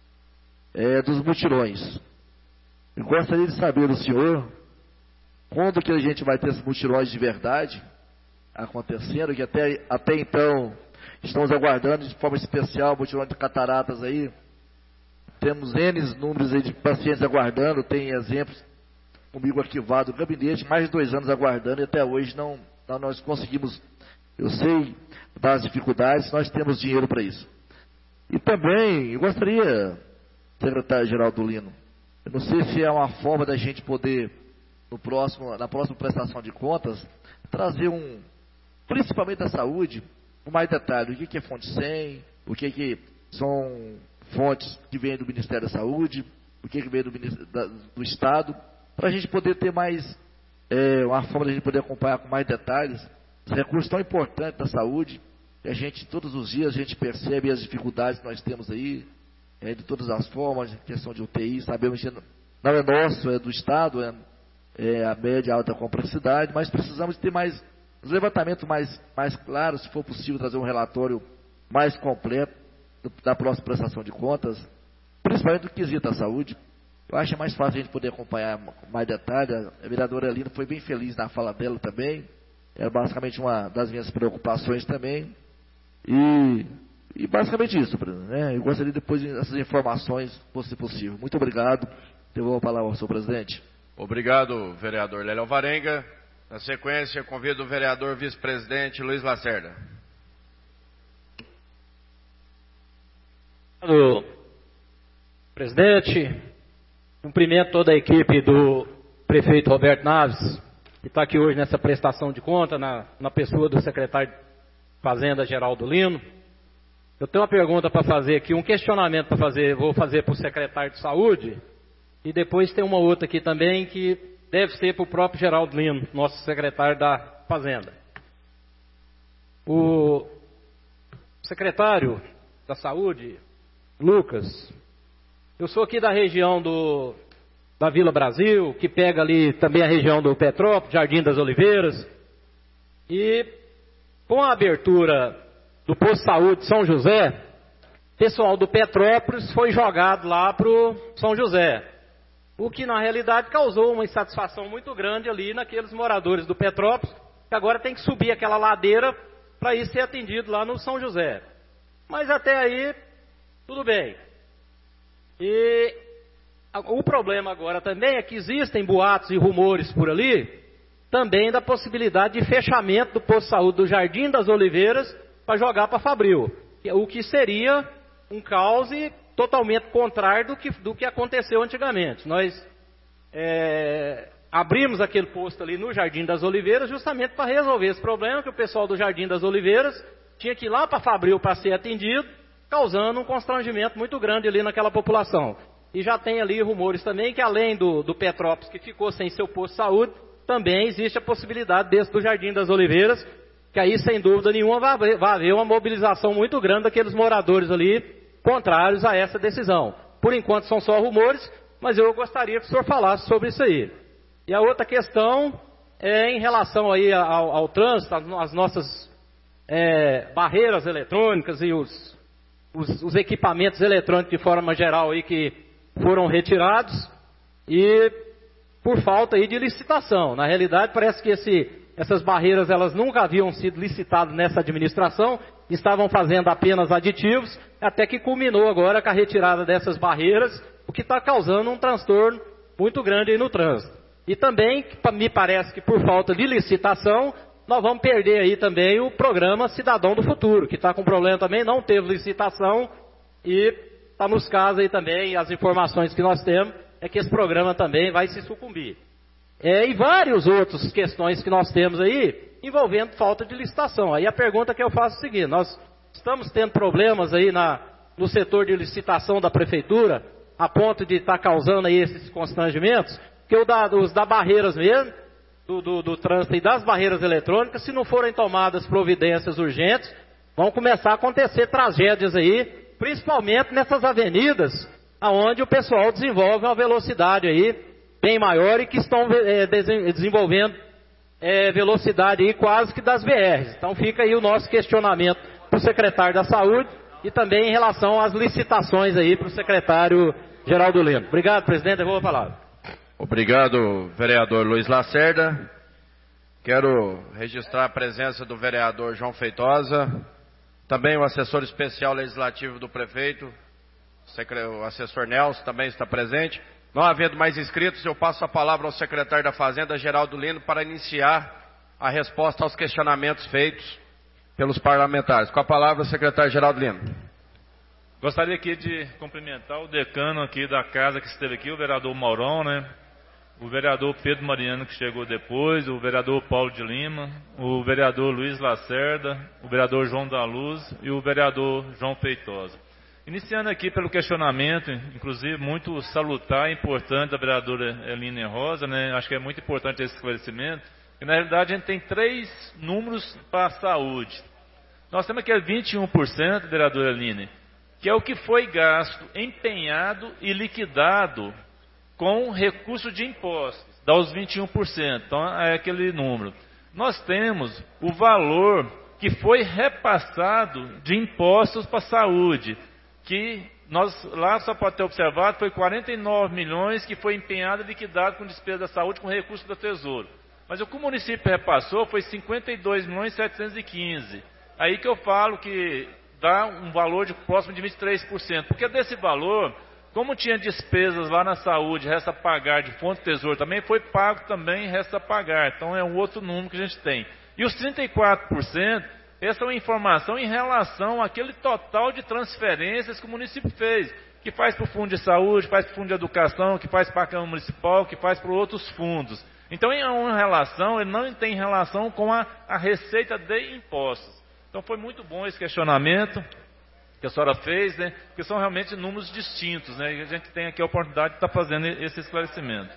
é, dos mutirões. Eu gostaria de saber do senhor quando que a gente vai ter esses mutirões de verdade acontecendo, que até, até então estamos aguardando de forma especial o mutirão de cataratas aí. Temos N números aí de pacientes aguardando, tem exemplos comigo arquivado no gabinete, mais de dois anos aguardando e até hoje não, não nós conseguimos. Eu sei das dificuldades, nós temos dinheiro para isso. E também, eu gostaria, secretário Geraldo Lino, eu não sei se é uma forma da gente poder, no próximo, na próxima prestação de contas, trazer um, principalmente da saúde, com mais detalhe, o que é fonte cem, o que, que são fontes que vêm do Ministério da Saúde, o que, que vem do, da, do Estado, para a gente poder ter mais, é, uma forma de a gente poder acompanhar com mais detalhes, esse recurso tão importante da saúde, que a gente, todos os dias, a gente percebe as dificuldades que nós temos aí, é, de todas as formas, questão de U T I, sabemos que não é nosso, é do Estado, é, é a média alta complexidade, mas precisamos ter mais, um levantamento mais, mais claro, se for possível trazer um relatório mais completo do, da próxima prestação de contas, principalmente do quesito da saúde. Eu acho mais fácil a gente poder acompanhar com mais detalhe. A vereadora Lina foi bem feliz na fala dela também, era basicamente uma das minhas preocupações também, e, e basicamente isso, né? Eu gostaria depois dessas informações, se fosse possível. Muito obrigado. Devolvo a palavra ao senhor presidente. Obrigado, vereador Lélio Alvarenga. Na sequência, convido o vereador vice-presidente Luiz Lacerda. Obrigado, presidente. Cumprimento toda a equipe do prefeito Roberto Naves, que está aqui hoje nessa prestação de conta, na, na pessoa do secretário de Fazenda, Geraldo Lino. Eu tenho uma pergunta para fazer aqui, um questionamento para fazer, vou fazer para o secretário de Saúde, e depois tem uma outra aqui também que deve ser para o próprio Geraldo Lino, nosso secretário da Fazenda. O secretário da Saúde, Lucas, eu sou aqui da região do, da Vila Brasil, que pega ali também a região do Petrópolis, Jardim das Oliveiras, e com a abertura do posto de saúde São José, o pessoal do Petrópolis foi jogado lá para o São José, o que na realidade causou uma insatisfação muito grande ali naqueles moradores do Petrópolis, que agora tem que subir aquela ladeira para ir ser atendido lá no São José. Mas até aí, tudo bem. E o problema agora também é que existem boatos e rumores por ali, também da possibilidade de fechamento do posto de saúde do Jardim das Oliveiras para jogar para Fabril, o que seria um caos totalmente contrário do que, do que aconteceu antigamente. Nós é, abrimos aquele posto ali no Jardim das Oliveiras justamente para resolver esse problema, que o pessoal do Jardim das Oliveiras tinha que ir lá para Fabril para ser atendido, causando um constrangimento muito grande ali naquela população. E já tem ali rumores também que além do, do Petrópolis, que ficou sem seu posto de saúde, também existe a possibilidade desse do Jardim das Oliveiras, que aí sem dúvida nenhuma vai, vai haver uma mobilização muito grande daqueles moradores ali, contrários a essa decisão. Por enquanto são só rumores, mas eu gostaria que o senhor falasse sobre isso aí. E a outra questão é em relação aí ao, ao trânsito, às nossas é, barreiras eletrônicas e os Os, os equipamentos eletrônicos de forma geral aí que foram retirados e por falta aí de licitação. Na realidade parece que esse, essas barreiras elas nunca haviam sido licitadas nessa administração, estavam fazendo apenas aditivos, até que culminou agora com a retirada dessas barreiras, o que está causando um transtorno muito grande aí no trânsito. E também, me parece que por falta de licitação, nós vamos perder aí também o programa Cidadão do Futuro, que está com problema também, não teve licitação e está nos casos aí também, as informações que nós temos, é que esse programa também vai se sucumbir. É, e várias outras questões que nós temos aí, envolvendo falta de licitação. Aí a pergunta que eu faço é a seguinte: nós estamos tendo problemas aí na, no setor de licitação da prefeitura, a ponto de estar tá causando aí esses constrangimentos, que o da, os da barreiras mesmo, do, do, do trânsito e das barreiras eletrônicas, se não forem tomadas providências urgentes, vão começar a acontecer tragédias aí, principalmente nessas avenidas, onde o pessoal desenvolve uma velocidade aí bem maior e que estão é, desenvolvendo é, velocidade aí quase que das B Rs. Então fica aí o nosso questionamento para o secretário da Saúde e também em relação às licitações aí para o secretário Geraldo Lino. Obrigado, presidente. Eu vou falar. Obrigado, vereador Luiz Lacerda. Quero registrar a presença do vereador João Feitosa, também o assessor especial legislativo do prefeito, o assessor Nelson também está presente. Não havendo mais inscritos, eu passo a palavra ao secretário da Fazenda, Geraldo Lino, para iniciar a resposta aos questionamentos feitos pelos parlamentares. Com a palavra, o secretário Geraldo Lino. Gostaria aqui de cumprimentar o decano aqui da casa que esteve aqui, o vereador Maurão, né? O vereador Pedro Mariano, que chegou depois, o vereador Paulo de Lima, o vereador Luiz Lacerda, o vereador João da Luz e o vereador João Feitosa. Iniciando aqui pelo questionamento, inclusive muito salutar e importante da vereadora Eline Rosa, né? Acho que é muito importante esse esclarecimento, que na realidade a gente tem três números para a saúde. Nós temos aquele vinte e um por cento, vereadora Eline, que é o que foi gasto, empenhado e liquidado com recurso de impostos, dá os vinte e um por cento, então é aquele número. Nós temos o valor que foi repassado de impostos para a saúde, que nós lá só pode ter observado, foi quarenta e nove milhões que foi empenhado e liquidado com despesa da saúde com recurso do Tesouro. Mas o que o município repassou foi cinquenta e dois milhões setecentos e quinze. Aí que eu falo que dá um valor de próximo de vinte e três por cento. Porque desse valor, como tinha despesas lá na saúde, resta pagar de fonte do Tesouro também, foi pago também, resta pagar. Então é um outro número que a gente tem. E os trinta e quatro por cento, essa é uma informação em relação àquele total de transferências que o município fez, que faz para o Fundo de Saúde, faz para o Fundo de Educação, que faz para a Câmara Municipal, que faz para outros fundos. Então, em uma relação, ele não tem relação com a, a receita de impostos. Então, foi muito bom esse questionamento que a senhora fez, né? Porque são realmente números distintos, né? E a gente tem aqui a oportunidade de estar fazendo esse esclarecimento.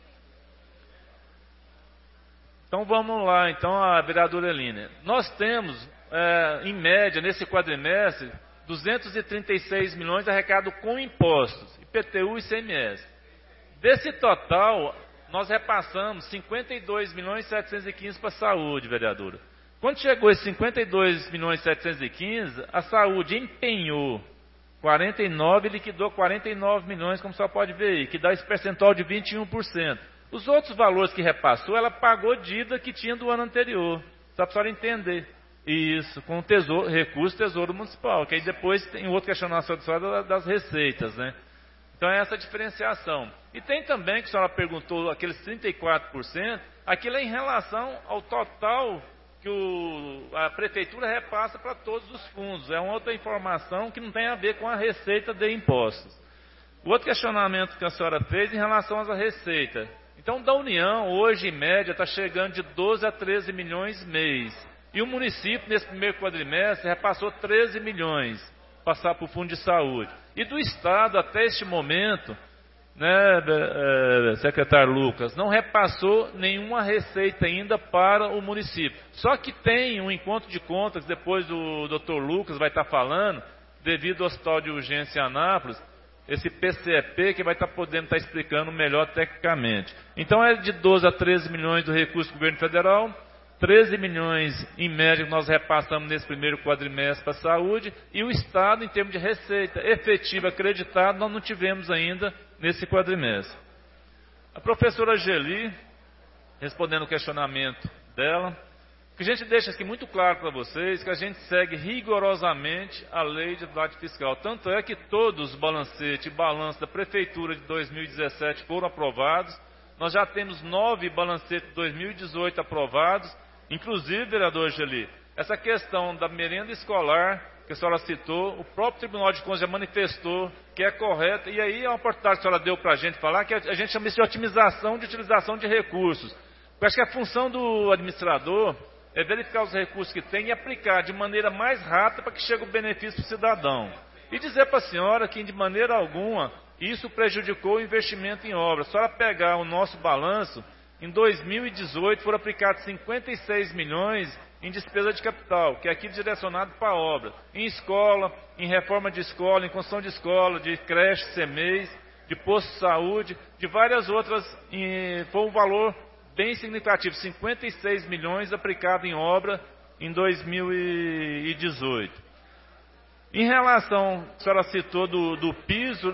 Então vamos lá, então a vereadora Eline. Nós temos, é, em média, nesse quadrimestre, duzentos e trinta e seis milhões arrecadados com impostos, I P T U e I C M S. Desse total, nós repassamos cinquenta e dois milhões setecentos e quinze para a saúde, vereadora. Quando chegou esses cinquenta e dois milhões setecentos e quinze, a saúde empenhou quarenta e nove e liquidou quarenta e nove milhões, como só pode ver aí, que dá esse percentual de vinte e um por cento. Os outros valores que repassou, ela pagou dívida que tinha do ano anterior. Só para a senhora entender. Isso, com o tesouro, recurso do Tesouro Municipal. Que aí depois tem outro questionamento das receitas, né? Então é essa diferenciação. E tem também, que a senhora perguntou, aqueles trinta e quatro por cento, aquilo é em relação ao total que o, a prefeitura repassa para todos os fundos. É uma outra informação que não tem a ver com a receita de impostos. O outro questionamento que a senhora fez em relação às receitas. Então, da União, hoje, em média, está chegando de doze a treze milhões mês. E o município, nesse primeiro quadrimestre, repassou treze milhões, passar para o Fundo de Saúde. E do Estado, até este momento, né, secretário Lucas, não repassou nenhuma receita ainda para o município. Só que tem um encontro de contas, depois o doutor Lucas vai estar falando, devido ao Hospital de Urgência em Anápolis, esse P C E P que vai estar podendo estar explicando melhor tecnicamente. Então é de doze a treze milhões do recurso do governo federal, treze milhões em média que nós repassamos nesse primeiro quadrimestre para a saúde, e o Estado, em termos de receita efetiva acreditada, nós não tivemos ainda nesse quadrimestre. A professora Geli, respondendo o questionamento dela, que a gente deixa aqui muito claro para vocês que a gente segue rigorosamente a lei de atividade fiscal. Tanto é que todos os balancetes e balanços da Prefeitura de dois mil e dezessete foram aprovados. Nós já temos nove balancetes de dois mil e dezoito aprovados. Inclusive, vereador Geli, essa questão da merenda escolar, que a senhora citou, o próprio Tribunal de Contas já manifestou que é correto, e aí é uma oportunidade que a senhora deu para a gente falar, que a gente chama isso de otimização de utilização de recursos. Eu acho que a função do administrador é verificar os recursos que tem e aplicar de maneira mais rápida para que chegue o benefício para o cidadão. E dizer para a senhora que, de maneira alguma, isso prejudicou o investimento em obras. Se a senhora pegar o nosso balanço, em dois mil e dezoito foram aplicados cinquenta e seis milhões em despesa de capital, que é aquilo direcionado para a obra. Em escola, em reforma de escola, em construção de escola, de creche, C M E S, de posto de saúde, de várias outras. Em, foi um valor bem significativo, cinquenta e seis milhões aplicado em obra em dois mil e dezoito. Em relação, a senhora citou do, do piso,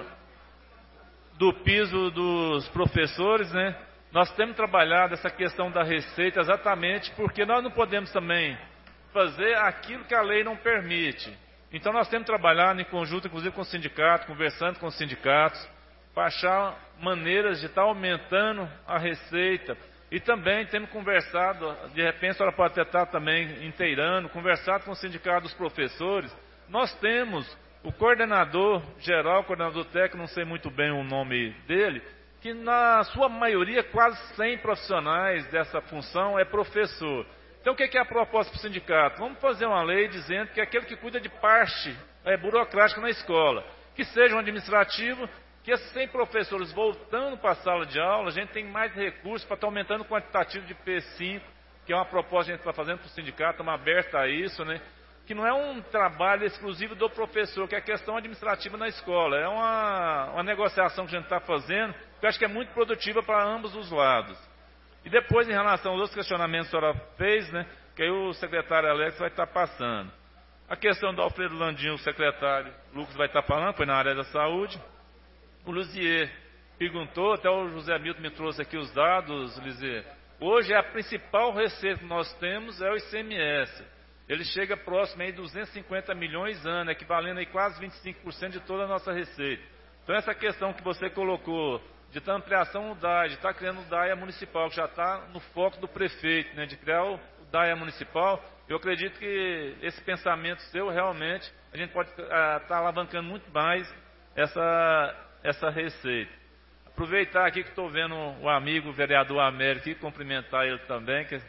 do piso dos professores, né? Nós temos trabalhado essa questão da receita exatamente porque nós não podemos também fazer aquilo que a lei não permite. Então nós temos trabalhado em conjunto, inclusive com o sindicato, conversando com os sindicatos, para achar maneiras de estar aumentando a receita. E também temos conversado, de repente a senhora pode até estar também inteirando, conversado com o sindicato dos professores. Nós temos o coordenador geral, o coordenador técnico, não sei muito bem o nome dele, que na sua maioria, quase cem profissionais dessa função é professor. Então o que é a proposta para o sindicato? Vamos fazer uma lei dizendo que aquele que cuida de parte é, burocrática na escola, que seja um administrativo, que esses cem professores voltando para a sala de aula, a gente tem mais recursos para estar aumentando o quantitativo de P cinco, que é uma proposta que a gente está fazendo para o sindicato, estamos abertos a isso, né? Que não é um trabalho exclusivo do professor, que é a questão administrativa na escola. É uma, uma negociação que a gente está fazendo, que eu acho que é muito produtiva para ambos os lados. E depois, em relação aos outros questionamentos que a senhora fez, né, que aí o secretário Alex vai estar passando. A questão do Alfredo Landim, o secretário Lucas vai estar falando, foi na área da saúde. O Luzier perguntou, até o José Milton me trouxe aqui os dados, Luzier. Hoje a principal receita que nós temos é o I C M S. Ele chega próximo a duzentos e cinquenta milhões ano, equivalendo a quase vinte e cinco por cento de toda a nossa receita. Então essa questão que você colocou de estar ampliação do D A I, de estar criando o D A I A municipal, que já está no foco do prefeito, né, de criar o D A I A municipal, eu acredito que esse pensamento seu, realmente, a gente pode estar uh, alavancando muito mais essa, essa receita. Aproveitar aqui que estou vendo o amigo o vereador Américo e cumprimentar ele também, que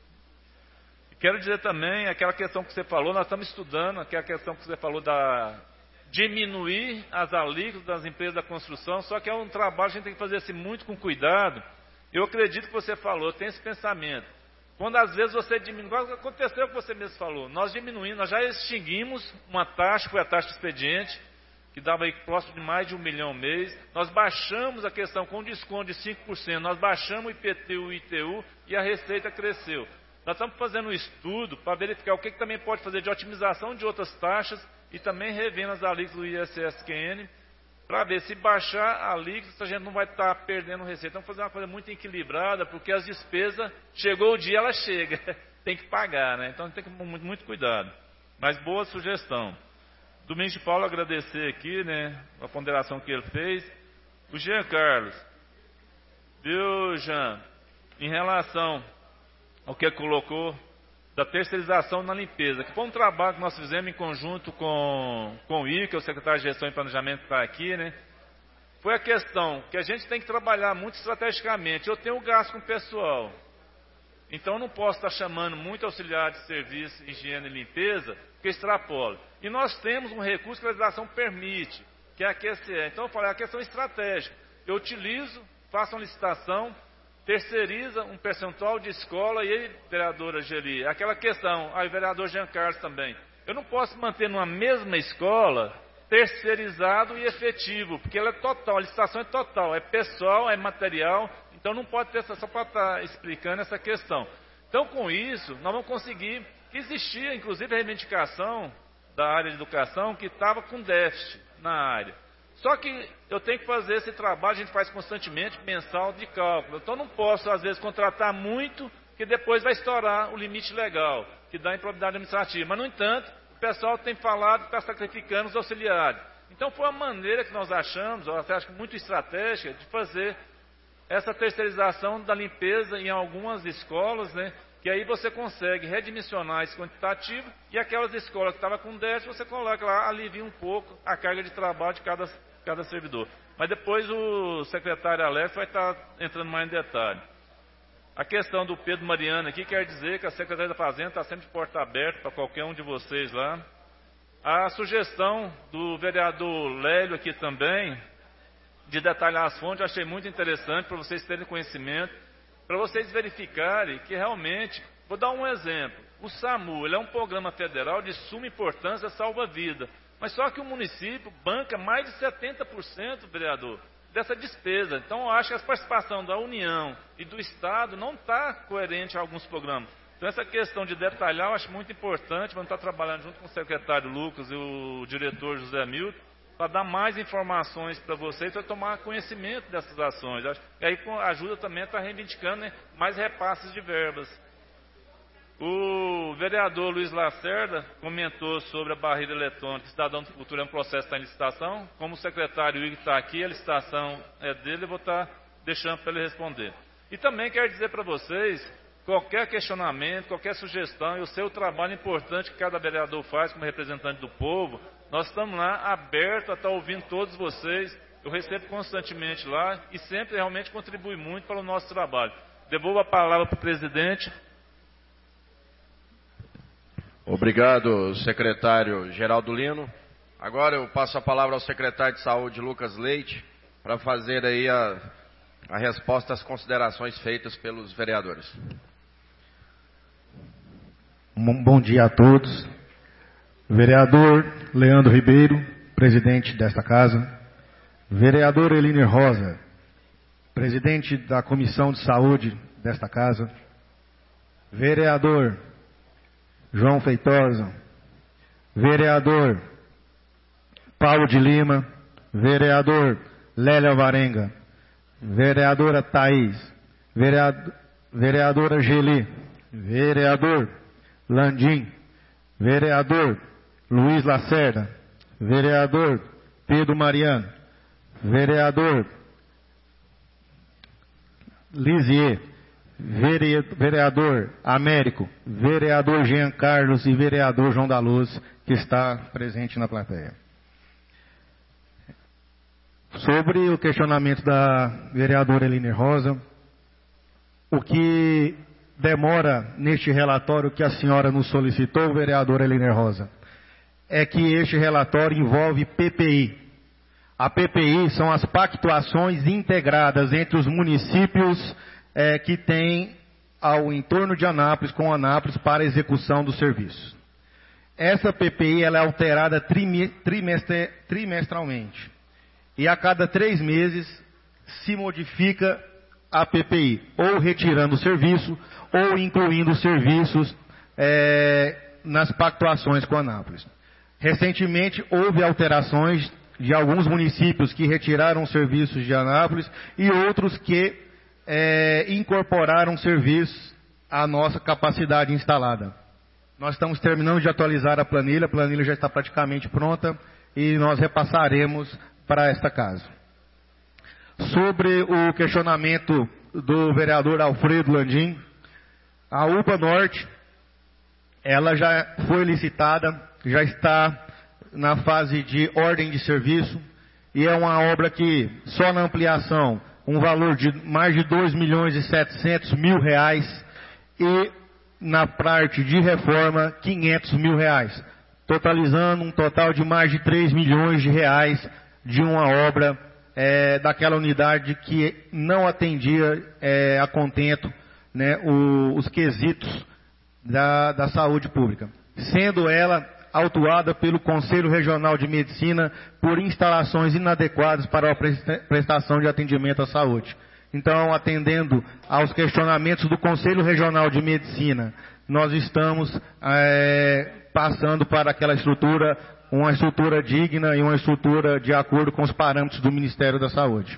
quero dizer também, aquela questão que você falou, nós estamos estudando, aquela questão que você falou da diminuir as alíquotas das empresas da construção, só que é um trabalho, a gente tem que fazer assim muito com cuidado. Eu acredito que você falou, tem esse pensamento. Quando às vezes você diminui, aconteceu o que você mesmo falou, nós diminuímos, nós já extinguimos uma taxa, foi a taxa de expediente, que dava aí próximo de mais de um milhão mês. Nós baixamos a questão com desconto de cinco por cento, nós baixamos o I P T U e o I T U e a receita cresceu. Nós estamos fazendo um estudo para verificar o que, que também pode fazer de otimização de outras taxas e também revendo as alíquotas do I S S Q N para ver se baixar a alíquota, a gente não vai estar perdendo receita. Vamos fazer uma coisa muito equilibrada, porque as despesas, chegou o dia, ela chega, tem que pagar, né? Então tem que ter muito, muito cuidado. Mas boa sugestão. Domingos de Paulo, agradecer aqui, né, a ponderação que ele fez. O Jean Carlos, viu, Jean, em relação ao que ele colocou da terceirização na limpeza, que foi um trabalho que nós fizemos em conjunto com, com o I C A, o secretário de Gestão e Planejamento que está aqui, né? Foi a questão que a gente tem que trabalhar muito estrategicamente. Eu tenho gasto com o pessoal, então eu não posso estar chamando muito auxiliar de serviço, higiene e limpeza, porque extrapola. E nós temos um recurso que a legislação permite, que é a Q S E. Então eu falei, a questão estratégica. Eu utilizo, faço uma licitação, terceiriza um percentual de escola, e aí, vereadora Geli, aquela questão, aí o vereador Jean Carlos também, eu não posso manter numa mesma escola terceirizado e efetivo, porque ela é total, a licitação é total, é pessoal, é material, então não pode ter essa, só para estar explicando essa questão. Então com isso, nós vamos conseguir, existia inclusive a reivindicação da área de educação que estava com déficit na área. Só que eu tenho que fazer esse trabalho, a gente faz constantemente, mensal de cálculo. Então não posso, às vezes, contratar muito, que depois vai estourar o limite legal, que dá improbidade administrativa. Mas, no entanto, o pessoal tem falado que está sacrificando os auxiliares. Então foi uma maneira que nós achamos, eu acho que muito estratégica, de fazer essa terceirização da limpeza em algumas escolas, né? que aí você consegue redimensionar esse quantitativo e aquelas escolas que estavam com déficit, você coloca lá, alivia um pouco a carga de trabalho de cada, cada servidor. Mas depois o secretário Alex vai estar entrando mais em detalhe. A questão do Pedro Mariano aqui quer dizer que a Secretaria da Fazenda está sempre de porta aberta para qualquer um de vocês lá. A sugestão do vereador Lélio aqui também, de detalhar as fontes, eu achei muito interessante para vocês terem conhecimento, para vocês verificarem que realmente, vou dar um exemplo, o SAMU, ele é um programa federal de suma importância, salva-vida, mas só que o município banca mais de setenta por cento, vereador, dessa despesa. Então eu acho que a participação da União e do Estado não está coerente a alguns programas. Então essa questão de detalhar eu acho muito importante, vamos estar trabalhando junto com o secretário Lucas e o diretor José Milton, para dar mais informações para vocês, para tomar conhecimento dessas ações. E aí ajuda também a estar reivindicando, né, mais repasses de verbas. O vereador Luiz Lacerda comentou sobre a barreira eletrônica. Cidadão do Futuro é um processo que está em licitação. Como o secretário Igor está aqui, a licitação é dele, eu vou estar deixando para ele responder. E também quero dizer para vocês, qualquer questionamento, qualquer sugestão, eu sei o trabalho importante que cada vereador faz como representante do povo, nós estamos lá abertos a estar ouvindo todos vocês, eu recebo constantemente lá e sempre realmente contribui muito para o nosso trabalho. Devolvo a palavra para o presidente. Obrigado, secretário Geraldo Lino. Agora eu passo a palavra ao secretário de Saúde, Lucas Leite, para fazer aí a, a resposta às considerações feitas pelos vereadores. Um bom dia a todos. Vereador Leandro Ribeiro, presidente desta casa. Vereador Eline Rosa, presidente da Comissão de Saúde desta casa. Vereador João Feitosa. Vereador Paulo de Lima. Vereador Lélia Varenga. Vereadora Thaís. Vereador, vereadora Geli. Vereador Landim. Vereador Luiz Lacerda. Vereador Pedro Mariano. Vereador Lisier. Vereador Américo. Vereador Jean Carlos e vereador João da Luz, que está presente na plateia. Sobre o questionamento da vereadora Eline Rosa, o que demora neste relatório que a senhora nos solicitou, vereadora Eline Rosa, é que este relatório envolve P P I. A P P I são as pactuações integradas entre os municípios é, que têm ao entorno de Anápolis com Anápolis para a execução dos serviços. Essa P P I ela é alterada trimestre, trimestralmente. E a cada três meses se modifica a P P I, ou retirando o serviço, ou incluindo serviços é, nas pactuações com Anápolis. Recentemente houve alterações de alguns municípios que retiraram serviços de Anápolis e outros que é, incorporaram serviços à nossa capacidade instalada. Nós estamos terminando de atualizar a planilha, a planilha já está praticamente pronta e nós repassaremos para esta casa. Sobre o questionamento do vereador Alfredo Landim, a U P A Norte, ela já foi licitada, já está na fase de ordem de serviço, e é uma obra que, só na ampliação, um valor de mais de dois milhões e setecentos mil reais, e na parte de reforma, quinhentos mil reais, totalizando um total de mais de três milhões de reais de uma obra é, daquela unidade que não atendia é, a contento, né, o, os quesitos da, da saúde pública, sendo ela autuada pelo Conselho Regional de Medicina por instalações inadequadas para a prestação de atendimento à saúde. Então, atendendo aos questionamentos do Conselho Regional de Medicina, nós estamos é, passando para aquela estrutura, uma estrutura digna e uma estrutura de acordo com os parâmetros do Ministério da Saúde.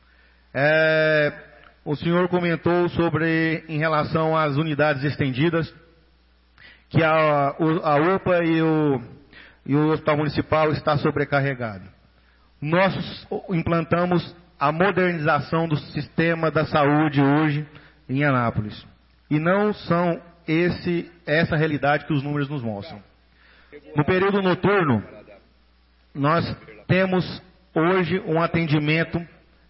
É, o senhor comentou sobre, em relação às unidades estendidas, que a, a U P A e o, e o Hospital Municipal está sobrecarregado. Nós implantamos a modernização do sistema da saúde hoje em Anápolis. E não são esse, essa realidade que os números nos mostram. No período noturno, nós temos hoje um atendimento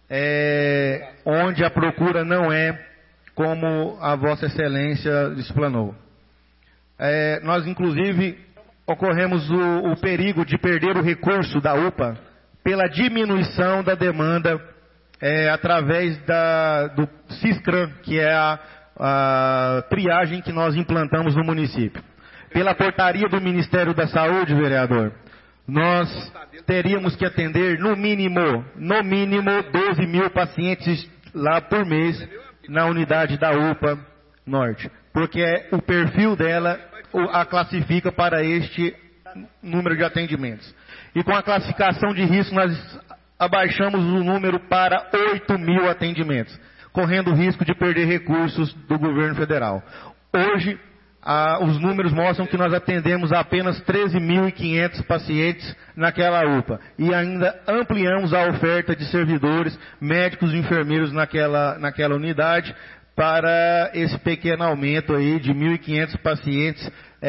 é, onde a procura não é como a Vossa Excelência explanou. É, nós, inclusive, ocorremos o, o perigo de perder o recurso da U P A pela diminuição da demanda é, através da, do CISCRAM, que é a, a triagem que nós implantamos no município. Pela portaria do Ministério da Saúde, vereador, nós teríamos que atender no mínimo, no mínimo doze mil pacientes lá por mês na unidade da U P A Norte, porque o perfil dela a classifica para este número de atendimentos. E com a classificação de risco nós abaixamos o número para oito mil atendimentos, correndo o risco de perder recursos do governo federal. Hoje, Ah, os números mostram que nós atendemos apenas treze mil e quinhentos pacientes naquela U P A. E ainda ampliamos a oferta de servidores, médicos e enfermeiros naquela, naquela unidade para esse pequeno aumento aí de mil e quinhentos pacientes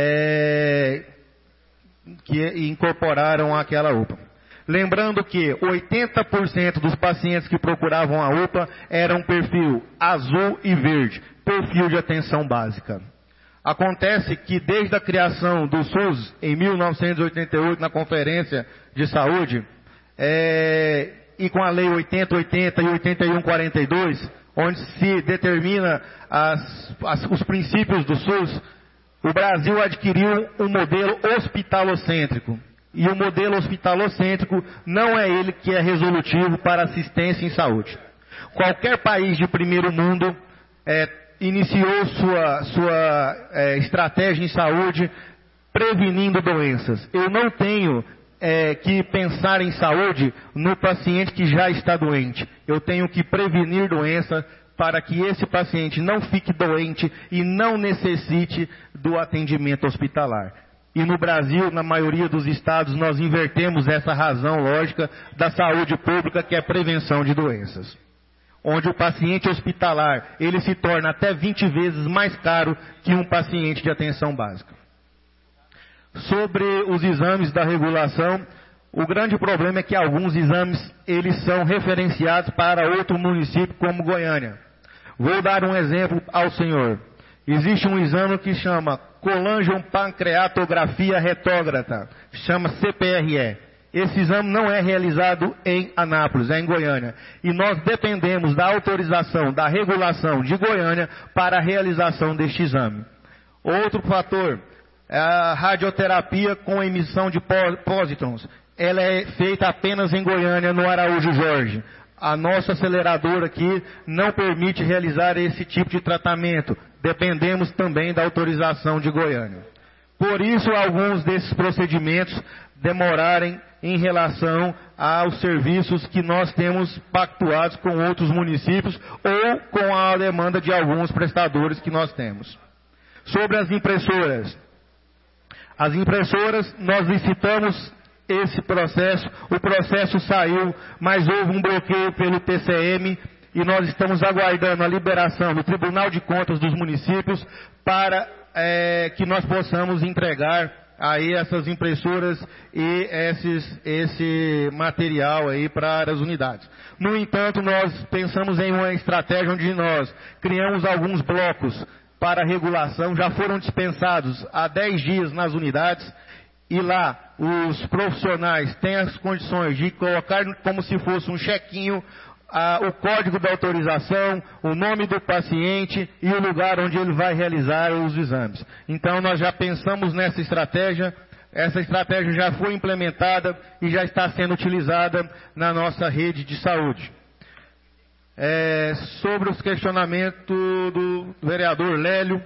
é, que incorporaram aquela U P A. Lembrando que oitenta por cento dos pacientes que procuravam a U P A eram perfil azul e verde, perfil de atenção básica. Acontece que desde a criação do SUS, em mil novecentos e oitenta e oito, na Conferência de Saúde, é, e com a Lei oitenta oitenta e oitenta e um quarenta e dois, onde se determina as, as, os princípios do SUS, o Brasil adquiriu um modelo hospitalocêntrico. E o modelo hospitalocêntrico não é ele que é resolutivo para assistência em saúde. Qualquer país de primeiro mundo é, iniciou sua, sua é, estratégia em saúde prevenindo doenças. Eu não tenho é, que pensar em saúde no paciente que já está doente. Eu tenho que prevenir doença para que esse paciente não fique doente e não necessite do atendimento hospitalar. E no Brasil, na maioria dos estados, nós invertemos essa razão lógica da saúde pública, que é a prevenção de doenças. Onde o paciente hospitalar, ele se torna até vinte vezes mais caro que um paciente de atenção básica. Sobre os exames da regulação, o grande problema é que alguns exames, eles são referenciados para outro município como Goiânia. Vou dar um exemplo ao senhor. Existe um exame que chama colangiopancreatografia retógrada, chama C P R E. Esse exame não é realizado em Anápolis, é em Goiânia. E nós dependemos da autorização, da regulação de Goiânia para a realização deste exame. Outro fator é a radioterapia com emissão de pósitrons. Ela é feita apenas em Goiânia, no Araújo Jorge. A nossa aceleradora aqui não permite realizar esse tipo de tratamento. Dependemos também da autorização de Goiânia. Por isso, alguns desses procedimentos demorarem em relação aos serviços que nós temos pactuados com outros municípios ou com a demanda de alguns prestadores que nós temos. Sobre as impressoras. As impressoras, nós licitamos esse processo, o processo saiu, mas houve um bloqueio pelo T C M e nós estamos aguardando a liberação do Tribunal de Contas dos municípios para é, que nós possamos entregar aí essas impressoras e esses, esse material aí para as unidades. No entanto, nós pensamos em uma estratégia onde nós criamos alguns blocos para regulação, já foram dispensados há dez dias nas unidades, e lá os profissionais têm as condições de colocar como se fosse um chequinho ah, o código da autorização, o nome do paciente e o lugar onde ele vai realizar os exames. Então nós já pensamos nessa estratégia, essa estratégia já foi implementada e já está sendo utilizada na nossa rede de saúde. É, sobre os questionamentos do vereador Lélio,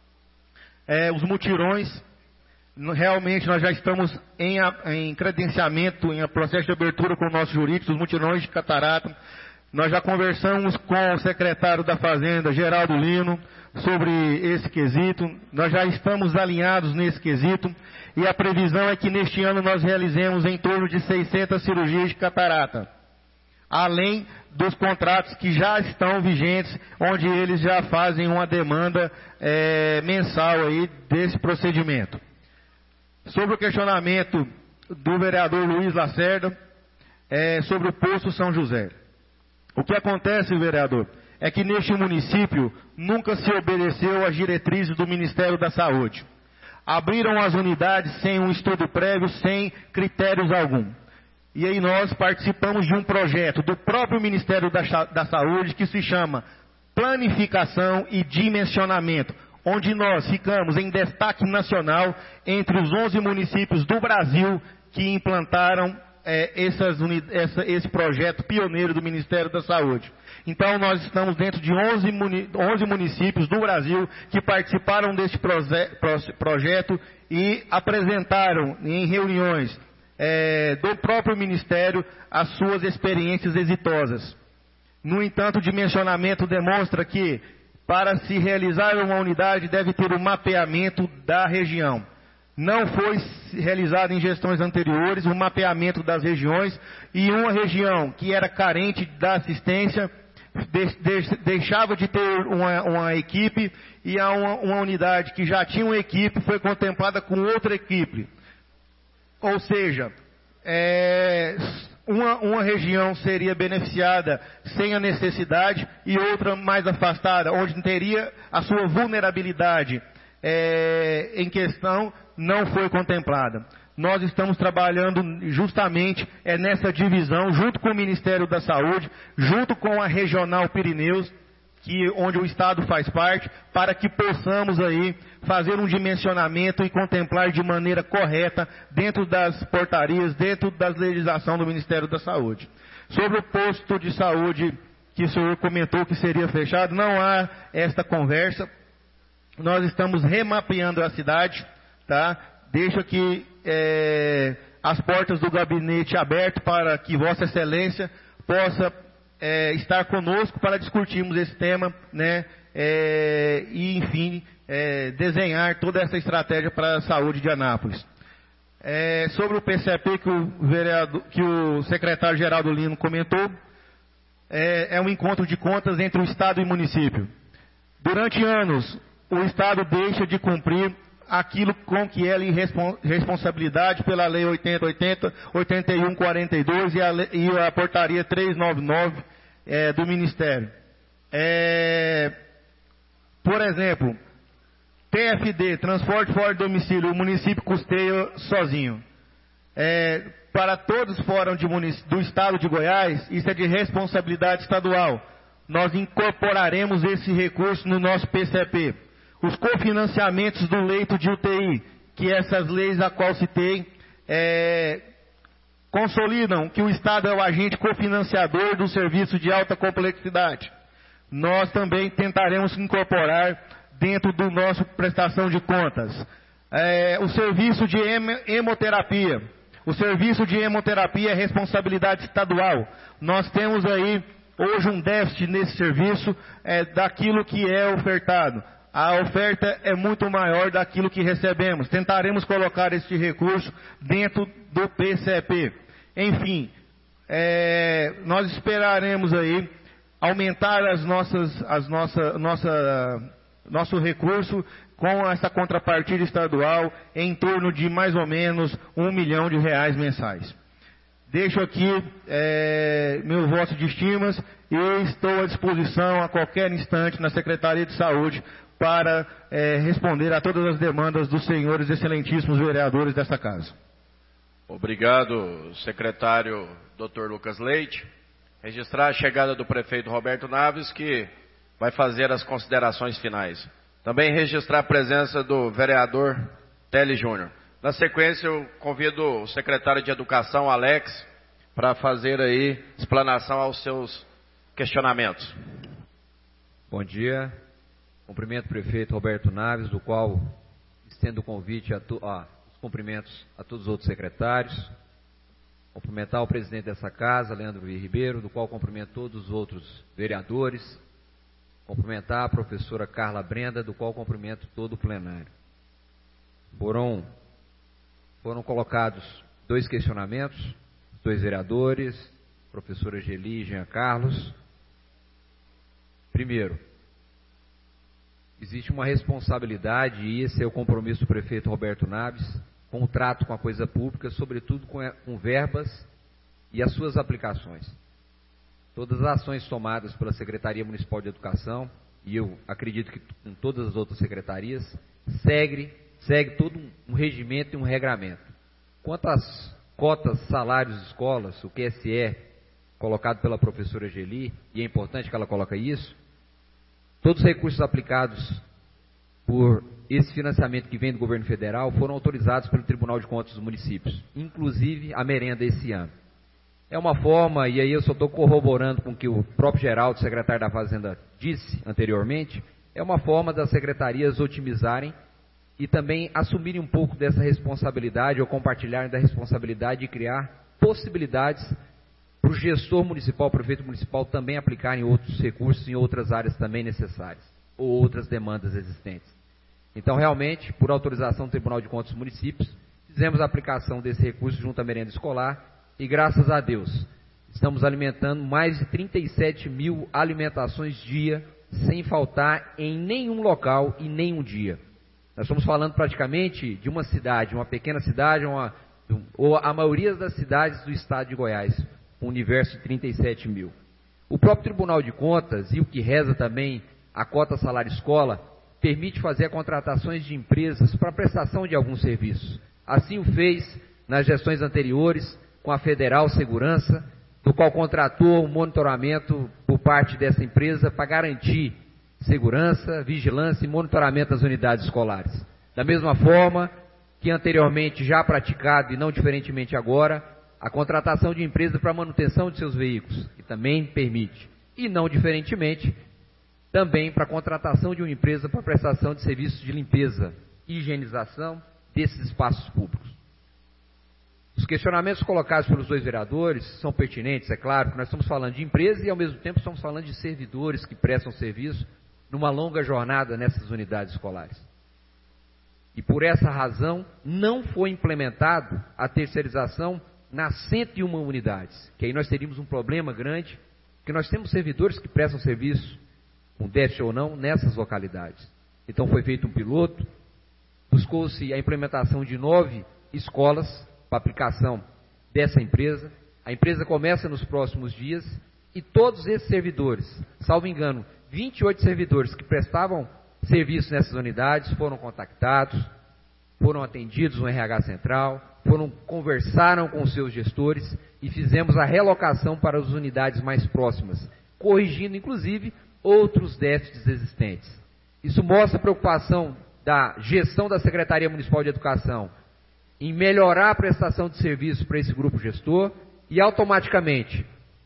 é, os mutirões, realmente nós já estamos em, em credenciamento, em processo de abertura com o nosso jurídico, os mutirões de Catarata. Nós já conversamos com o secretário da Fazenda, Geraldo Lino, sobre esse quesito. Nós já estamos alinhados nesse quesito e a previsão é que neste ano nós realizemos em torno de seiscentas cirurgias de catarata. além dos contratos que já estão vigentes, onde eles já fazem uma demanda é, mensal aí desse procedimento. Sobre o questionamento do vereador Luiz Lacerda, é, sobre o posto São José. O que acontece, vereador, é que neste município nunca se obedeceu às diretrizes do Ministério da Saúde. Abriram as unidades sem um estudo prévio, sem critérios algum. E aí nós participamos de um projeto do próprio Ministério da, da Saúde que se chama Planificação e Dimensionamento, onde nós ficamos em destaque nacional entre os onze municípios do Brasil que implantaram é, essas uni, essa, esse projeto pioneiro do Ministério da Saúde. Então nós estamos dentro de onze, muni, onze municípios do Brasil que participaram deste proje, projeto e apresentaram em reuniões É, do próprio Ministério as suas experiências exitosas. No entanto, o dimensionamento demonstra que, para se realizar uma unidade, deve ter um mapeamento da região. Não foi realizado em gestões anteriores um mapeamento das regiões, e uma região que era carente da assistência de, de, deixava de ter uma, uma equipe, e a uma, uma unidade que já tinha uma equipe foi contemplada com outra equipe. Ou seja, é, uma, uma região seria beneficiada sem a necessidade e outra mais afastada, onde teria a sua vulnerabilidade é, em questão, não foi contemplada. Nós estamos trabalhando justamente é, nessa divisão, junto com o Ministério da Saúde, junto com a Regional Pirineus, que, onde o Estado faz parte, para que possamos aí fazer um dimensionamento e contemplar de maneira correta dentro das portarias, dentro da legislação do Ministério da Saúde. Sobre o posto de saúde que o senhor comentou que seria fechado, não há esta conversa. Nós estamos remapeando a cidade, tá? Deixo aqui é, as portas do gabinete abertas para que Vossa Excelência possa É, estar conosco para discutirmos esse tema, né, é, e, enfim, é, desenhar toda essa estratégia para a saúde de Anápolis. É, sobre o P C P que o, vereador, que o secretário Geraldo Lino comentou, é, é um encontro de contas entre o Estado e o município. Durante anos, o Estado deixa de cumprir aquilo com que é responsabilidade pela Lei oitenta, oitenta, oitenta e um, quarenta e dois e a, e a Portaria trezentos e noventa e nove é, do Ministério. É, por exemplo, T F D, transporte fora de domicílio, o município custeia sozinho. É, para todos fora de do Estado de Goiás, isso é de responsabilidade estadual. Nós incorporaremos esse recurso no nosso P C P. Os cofinanciamentos do leito de U T I, que essas leis a qual citei, é, consolidam que o Estado é o agente cofinanciador do serviço de alta complexidade. Nós também tentaremos incorporar dentro do nosso prestação de contas. É, o serviço de hemoterapia. O serviço de hemoterapia é responsabilidade estadual. Nós temos aí hoje um déficit nesse serviço é, daquilo que é ofertado. A oferta é muito maior daquilo que recebemos. Tentaremos colocar este recurso dentro do P C P. Enfim, é, nós esperaremos aí aumentar as nossas, as nossa, nossa, nosso recurso com essa contrapartida estadual em torno de mais ou menos um milhão de reais mensais. Deixo aqui é, meu voto de estimas e estou à disposição a qualquer instante na Secretaria de Saúde para é, responder a todas as demandas dos senhores excelentíssimos vereadores desta casa. Obrigado, secretário doutor Lucas Leite. Registrar a chegada do prefeito Roberto Naves, que vai fazer as considerações finais. Também registrar a presença do vereador Tele Júnior. Na sequência, eu convido o secretário de Educação, Alex, para fazer aí explanação aos seus questionamentos. Bom dia. Cumprimento o prefeito Roberto Naves, do qual estendo o convite a, to, a os cumprimentos a todos os outros secretários. Cumprimentar o presidente dessa casa, Leandro V. Ribeiro, do qual cumprimento todos os outros vereadores. Cumprimentar a professora Carla Brenda, do qual cumprimento todo o plenário. Foram, foram colocados dois questionamentos, dois vereadores, professora Geli e Jean Carlos. Primeiro, existe uma responsabilidade, e esse é o compromisso do prefeito Roberto Naves, com o trato com a coisa pública, sobretudo com, com verbas e as suas aplicações. Todas as ações tomadas pela Secretaria Municipal de Educação, e eu acredito que com todas as outras secretarias, segue, segue todo um, um regimento e um regramento. Quanto às cotas, salários de escolas, o Q S E, colocado pela professora Geli, e é importante que ela coloque isso, todos os recursos aplicados por esse financiamento que vem do governo federal foram autorizados pelo Tribunal de Contas dos municípios, inclusive a merenda esse ano. É uma forma, e aí eu só estou corroborando com o que o próprio Geraldo, secretário da Fazenda, disse anteriormente, é uma forma das secretarias otimizarem e também assumirem um pouco dessa responsabilidade ou compartilharem da responsabilidade de criar possibilidades para o gestor municipal, o prefeito municipal também aplicarem outros recursos em outras áreas também necessárias ou outras demandas existentes. Então, realmente, por autorização do Tribunal de Contas dos municípios, fizemos a aplicação desse recurso junto à merenda escolar e, graças a Deus, estamos alimentando mais de trinta e sete mil alimentações dia, sem faltar em nenhum local e nenhum dia. Nós estamos falando praticamente de uma cidade, uma pequena cidade, uma, ou a maioria das cidades do estado de Goiás, um universo de trinta e sete mil. O próprio Tribunal de Contas, e o que reza também a cota salário-escola, permite fazer contratações de empresas para prestação de alguns serviços. Assim o fez nas gestões anteriores, com a Federal Segurança, do qual contratou um monitoramento por parte dessa empresa para garantir segurança, vigilância e monitoramento das unidades escolares. Da mesma forma que anteriormente já praticado, e não diferentemente agora, a contratação de empresa para manutenção de seus veículos, que também permite. E não diferentemente, também para a contratação de uma empresa para prestação de serviços de limpeza e higienização desses espaços públicos. Os questionamentos colocados pelos dois vereadores são pertinentes, é claro, porque nós estamos falando de empresa e, ao mesmo tempo, estamos falando de servidores que prestam serviço numa longa jornada nessas unidades escolares. E, por essa razão, não foi implementado a terceirização nas cento e uma unidades, que aí nós teríamos um problema grande, porque nós temos servidores que prestam serviço, com déficit ou não, nessas localidades. Então, foi feito um piloto, buscou-se a implementação de nove escolas para aplicação dessa empresa. A empresa começa nos próximos dias e todos esses servidores, salvo engano, vinte e oito servidores que prestavam serviço nessas unidades foram contactados, foram atendidos no R H Central, foram, conversaram com os seus gestores e fizemos a relocação para as unidades mais próximas, corrigindo inclusive outros déficits existentes. Isso mostra a preocupação da gestão da Secretaria Municipal de Educação em melhorar a prestação de serviço para esse grupo gestor e automaticamente,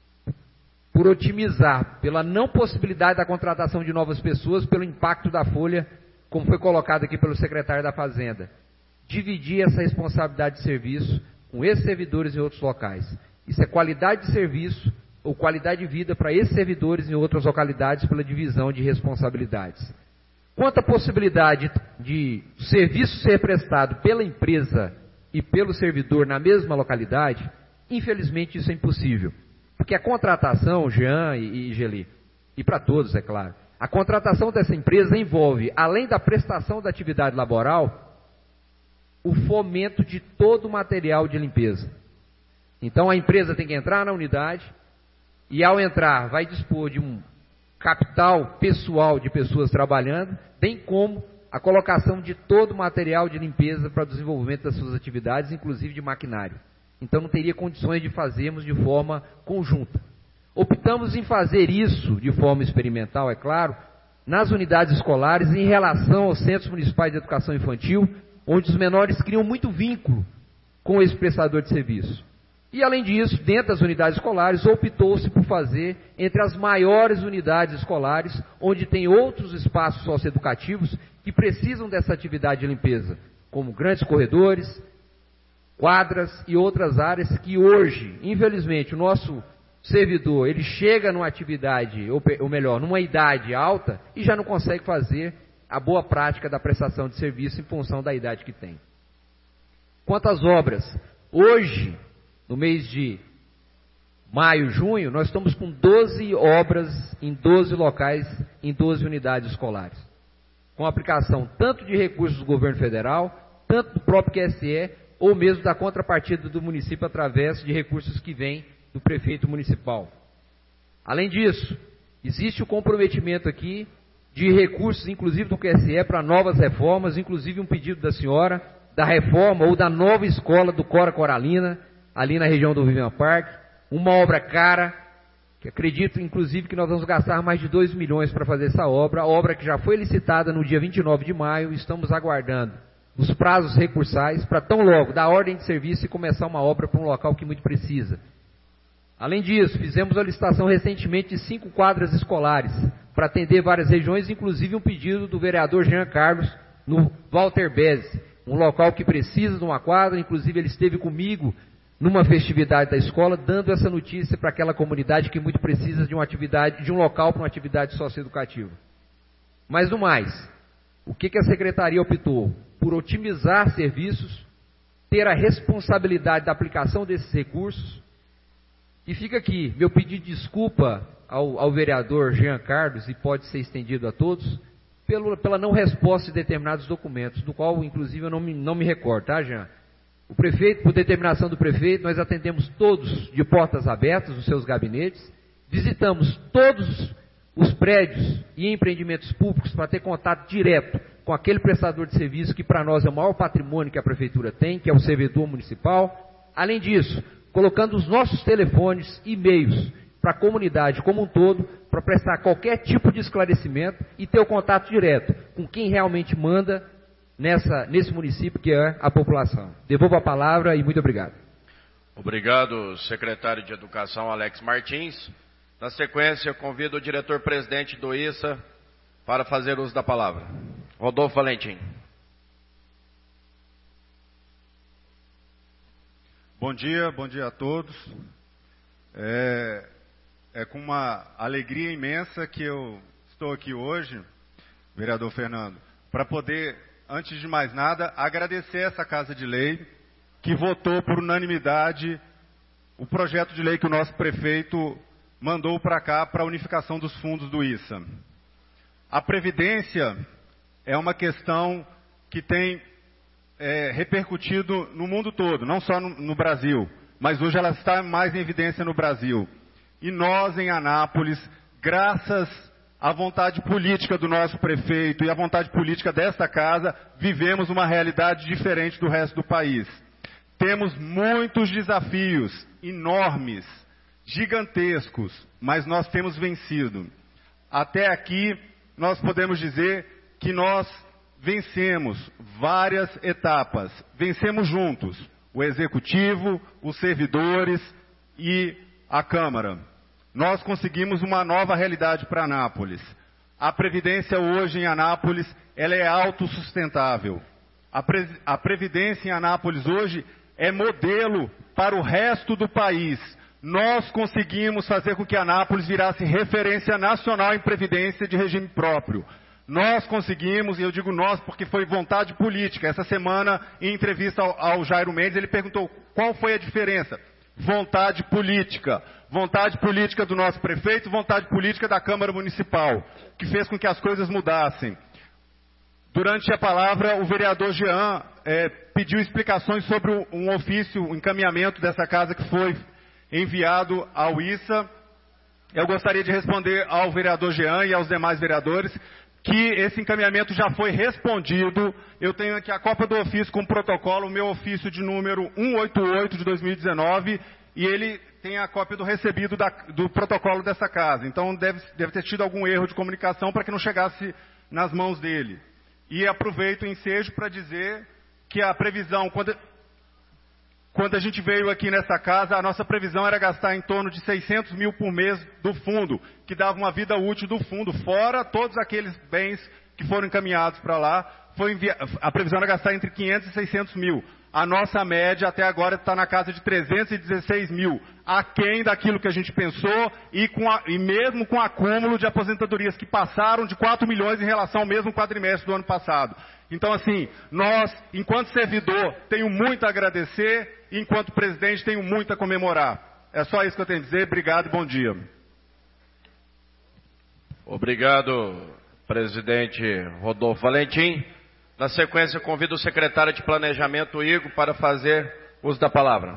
por otimizar, pela não possibilidade da contratação de novas pessoas, pelo impacto da folha, como foi colocado aqui pelo secretário da Fazenda, dividir essa responsabilidade de serviço com esses servidores em outros locais. Isso é qualidade de serviço ou qualidade de vida para esses servidores em outras localidades pela divisão de responsabilidades. Quanto à possibilidade de serviço ser prestado pela empresa e pelo servidor na mesma localidade, infelizmente isso é impossível. Porque a contratação, Jean e, e Geli, e para todos, é claro, a contratação dessa empresa envolve, além da prestação da atividade laboral, o fomento de todo o material de limpeza. Então a empresa tem que entrar na unidade e, ao entrar, vai dispor de um capital pessoal de pessoas trabalhando, bem como a colocação de todo o material de limpeza para o desenvolvimento das suas atividades, inclusive de maquinário. Então não teria condições de fazermos de forma conjunta. Optamos em fazer isso de forma experimental, é claro, nas unidades escolares em relação aos centros municipais de educação infantil, onde os menores criam muito vínculo com esse prestador de serviço. E, além disso, dentro das unidades escolares, optou-se por fazer entre as maiores unidades escolares, onde tem outros espaços socioeducativos que precisam dessa atividade de limpeza, como grandes corredores, quadras e outras áreas que hoje, infelizmente, o nosso servidor, ele chega numa atividade, ou, ou melhor, numa idade alta e já não consegue fazer a boa prática da prestação de serviço em função da idade que tem. Quanto às obras, hoje, no mês de maio, junho, nós estamos com doze obras em doze locais, em doze unidades escolares. Com aplicação tanto de recursos do governo federal, tanto do próprio Q S E, ou mesmo da contrapartida do município através de recursos que vêm do prefeito municipal. Além disso, existe o comprometimento aqui de recursos, inclusive do Q S E, para novas reformas, inclusive um pedido da senhora, da reforma ou da nova escola do Cora Coralina, ali na região do Vivian Park, uma obra cara, que acredito, inclusive, que nós vamos gastar mais de dois milhões para fazer essa obra, a obra que já foi licitada no dia vinte e nove de maio, estamos aguardando os prazos recursais para tão logo dar ordem de serviço e começar uma obra para um local que muito precisa. Além disso, fizemos a licitação recentemente de cinco quadras escolares para atender várias regiões, inclusive um pedido do vereador Jean Carlos no Walter Bezzi, um local que precisa de uma quadra, inclusive ele esteve comigo numa festividade da escola, dando essa notícia para aquela comunidade que muito precisa de uma atividade, de um local para uma atividade socioeducativa. Mas no mais, o que, que a Secretaria optou? Por otimizar serviços, ter a responsabilidade da aplicação desses recursos. E fica aqui meu pedido de desculpa ao, ao vereador Jean Carlos, e pode ser estendido a todos, pelo, pela não resposta de determinados documentos, do qual, inclusive, eu não me, não me recordo, tá, Jean? O prefeito, por determinação do prefeito, nós atendemos todos de portas abertas nos seus gabinetes, visitamos todos os prédios e empreendimentos públicos para ter contato direto com aquele prestador de serviço que para nós é o maior patrimônio que a prefeitura tem, que é o servidor municipal. Além disso, colocando os nossos telefones, e-mails para a comunidade como um todo, para prestar qualquer tipo de esclarecimento e ter o contato direto com quem realmente manda nessa, nesse município, que é a população. Devolvo a palavra e muito obrigado. Obrigado, secretário de Educação, Alex Martins. Na sequência, eu convido o diretor-presidente do I S A para fazer uso da palavra. Rodolfo Valentim. Bom dia, bom dia a todos. É, é com uma alegria imensa que eu estou aqui hoje, vereador Fernando, para poder, antes de mais nada, agradecer essa Casa de Lei que votou por unanimidade o projeto de lei que o nosso prefeito mandou para cá para a unificação dos fundos do I S A. A Previdência é uma questão que tem é, repercutido no mundo todo, não só no, no Brasil, mas hoje ela está mais em evidência no Brasil. E nós, em Anápolis, graças à vontade política do nosso prefeito e à vontade política desta casa, vivemos uma realidade diferente do resto do país. Temos muitos desafios enormes, gigantescos, mas nós temos vencido. Até aqui, nós podemos dizer que nós vencemos várias etapas, vencemos juntos, o Executivo, os servidores e a Câmara. Nós conseguimos uma nova realidade para Anápolis. A Previdência hoje em Anápolis, ela é autossustentável. A, pre a Previdência em Anápolis hoje é modelo para o resto do país. Nós conseguimos fazer com que Anápolis virasse referência nacional em Previdência de regime próprio. Nós conseguimos, e eu digo nós porque foi vontade política. Essa semana, em entrevista ao, ao Jairo Mendes, ele perguntou qual foi a diferença. Vontade política. Vontade política do nosso prefeito, vontade política da Câmara Municipal, que fez com que as coisas mudassem. Durante a palavra, o vereador Jean é, pediu explicações sobre um ofício, um encaminhamento dessa casa que foi enviado ao I S A. Eu gostaria de responder ao vereador Jean e aos demais vereadores que esse encaminhamento já foi respondido. Eu tenho aqui a cópia do ofício com o protocolo, o meu ofício de número cento e oitenta e oito de dois mil e dezenove, e ele tem a cópia do recebido da, do protocolo dessa casa. Então deve, deve ter tido algum erro de comunicação para que não chegasse nas mãos dele. E aproveito o ensejo para dizer que a previsão, quando, quando a gente veio aqui nessa casa, a nossa previsão era gastar em torno de seiscentos mil por mês do fundo, que dava uma vida útil do fundo, fora todos aqueles bens que foram encaminhados para lá. Foi envia... A previsão era gastar entre quinhentos e seiscentos mil. A nossa média até agora está na casa de trezentos e dezesseis mil, aquém daquilo que a gente pensou e, com a... e mesmo com o acúmulo de aposentadorias que passaram de quatro milhões em relação ao mesmo quadrimestre do ano passado. Então, assim, nós, enquanto servidor, tenho muito a agradecer, e enquanto presidente, tenho muito a comemorar. É só isso que eu tenho a dizer. Obrigado e bom dia. Obrigado, presidente Rodolfo Valentim. Na sequência, convido o secretário de Planejamento, Igor, para fazer uso da palavra.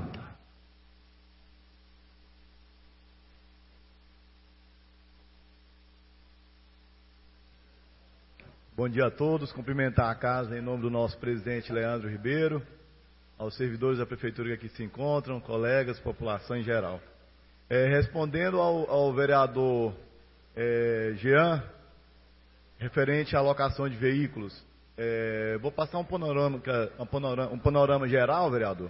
Bom dia a todos. Cumprimentar a casa em nome do nosso presidente Leandro Ribeiro, aos servidores da prefeitura que aqui se encontram, colegas, população em geral. É, respondendo ao, ao vereador é, Jean, referente à alocação de veículos, é, vou passar um panorama, um panorama, um panorama geral, vereador.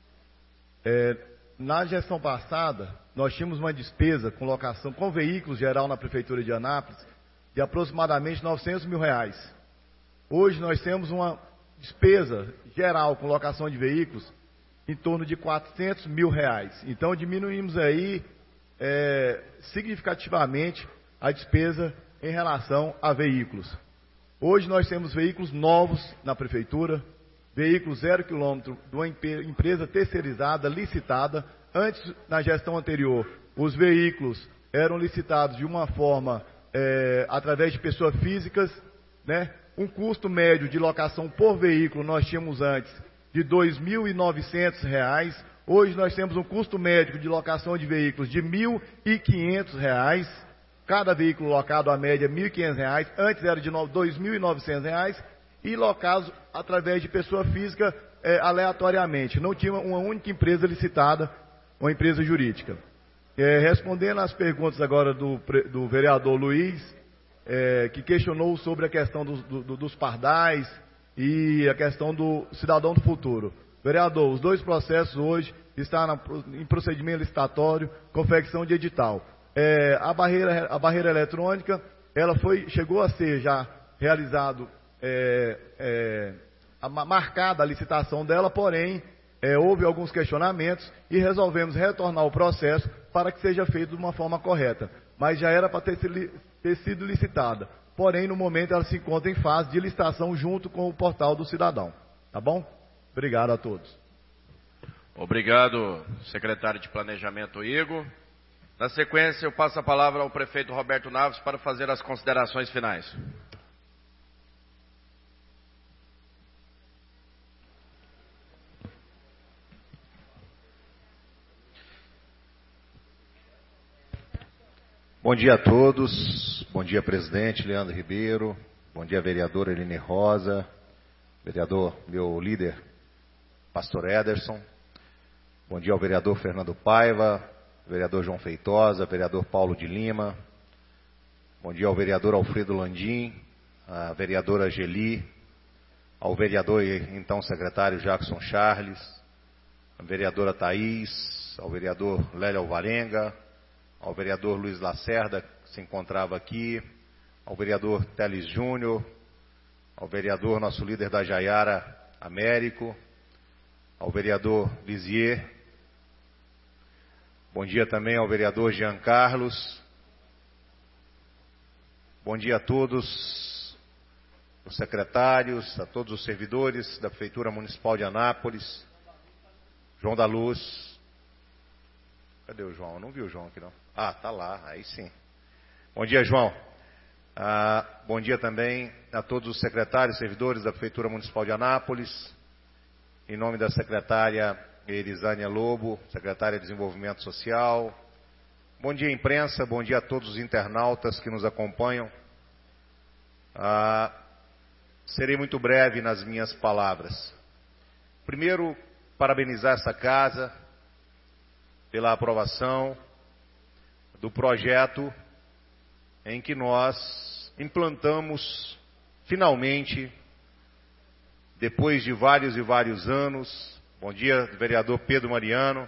É, na gestão passada, nós tínhamos uma despesa com locação com veículos geral na prefeitura de Anápolis de aproximadamente novecentos mil reais. Hoje nós temos uma despesa geral com locação de veículos em torno de quatrocentos mil reais. Então diminuímos aí é, significativamente a despesa em relação a veículos. Hoje nós temos veículos novos na prefeitura, veículos zero quilômetro de uma empresa terceirizada, licitada. Antes, na gestão anterior, os veículos eram licitados de uma forma É, através de pessoas físicas, né? Um custo médio de locação por veículo nós tínhamos antes de dois mil e novecentos reais. Hoje nós temos um custo médio de locação de veículos de mil e quinhentos reais. Cada veículo locado a média mil e quinhentos reais. Antes era de dois mil e novecentos reais e locados através de pessoa física é, aleatoriamente. Não tinha uma única empresa licitada, uma empresa jurídica. É, respondendo às perguntas agora do, do vereador Luiz, é, que questionou sobre a questão dos, do, dos pardais e a questão do cidadão do futuro. Vereador, os dois processos hoje estão na, em procedimento licitatório, confecção de edital. É, a, barreira, a barreira eletrônica, ela foi, chegou a ser já realizado, é, é, a, marcada a licitação dela, porém, é, houve alguns questionamentos e resolvemos retornar o processo para que seja feito de uma forma correta. Mas já era para ter, ter sido licitada. Porém, no momento, ela se encontra em fase de licitação junto com o portal do cidadão. Tá bom? Obrigado a todos. Obrigado, secretário de Planejamento, Igor. Na sequência, eu passo a palavra ao prefeito Roberto Naves para fazer as considerações finais. Bom dia a todos, bom dia presidente Leandro Ribeiro, bom dia vereadora Eline Rosa, vereador, meu líder, pastor Ederson, bom dia ao vereador Fernando Paiva, vereador João Feitosa, vereador Paulo de Lima, bom dia ao vereador Alfredo Landim, a vereadora Geli, ao vereador então secretário Jackson Charles, a vereadora Thaís, ao vereador Lélio Alvarenga, ao vereador Luiz Lacerda, que se encontrava aqui, ao vereador Teles Júnior, ao vereador, nosso líder da Jaiara, Américo, ao vereador Lisier, bom dia também ao vereador Jean Carlos, bom dia a todos os secretários, a todos os servidores da Prefeitura Municipal de Anápolis, João da Luz. Cadê o João? Eu não vi o João aqui não. Ah, tá lá, aí sim. Bom dia, João. Ah, bom dia também a todos os secretários, servidores da Prefeitura Municipal de Anápolis. Em nome da secretária Elisânia Lobo, secretária de Desenvolvimento Social. Bom dia, imprensa. Bom dia a todos os internautas que nos acompanham. Ah, serei muito breve nas minhas palavras. Primeiro, parabenizar essa casa pela aprovação do projeto em que nós implantamos, finalmente, depois de vários e vários anos, bom dia, vereador Pedro Mariano,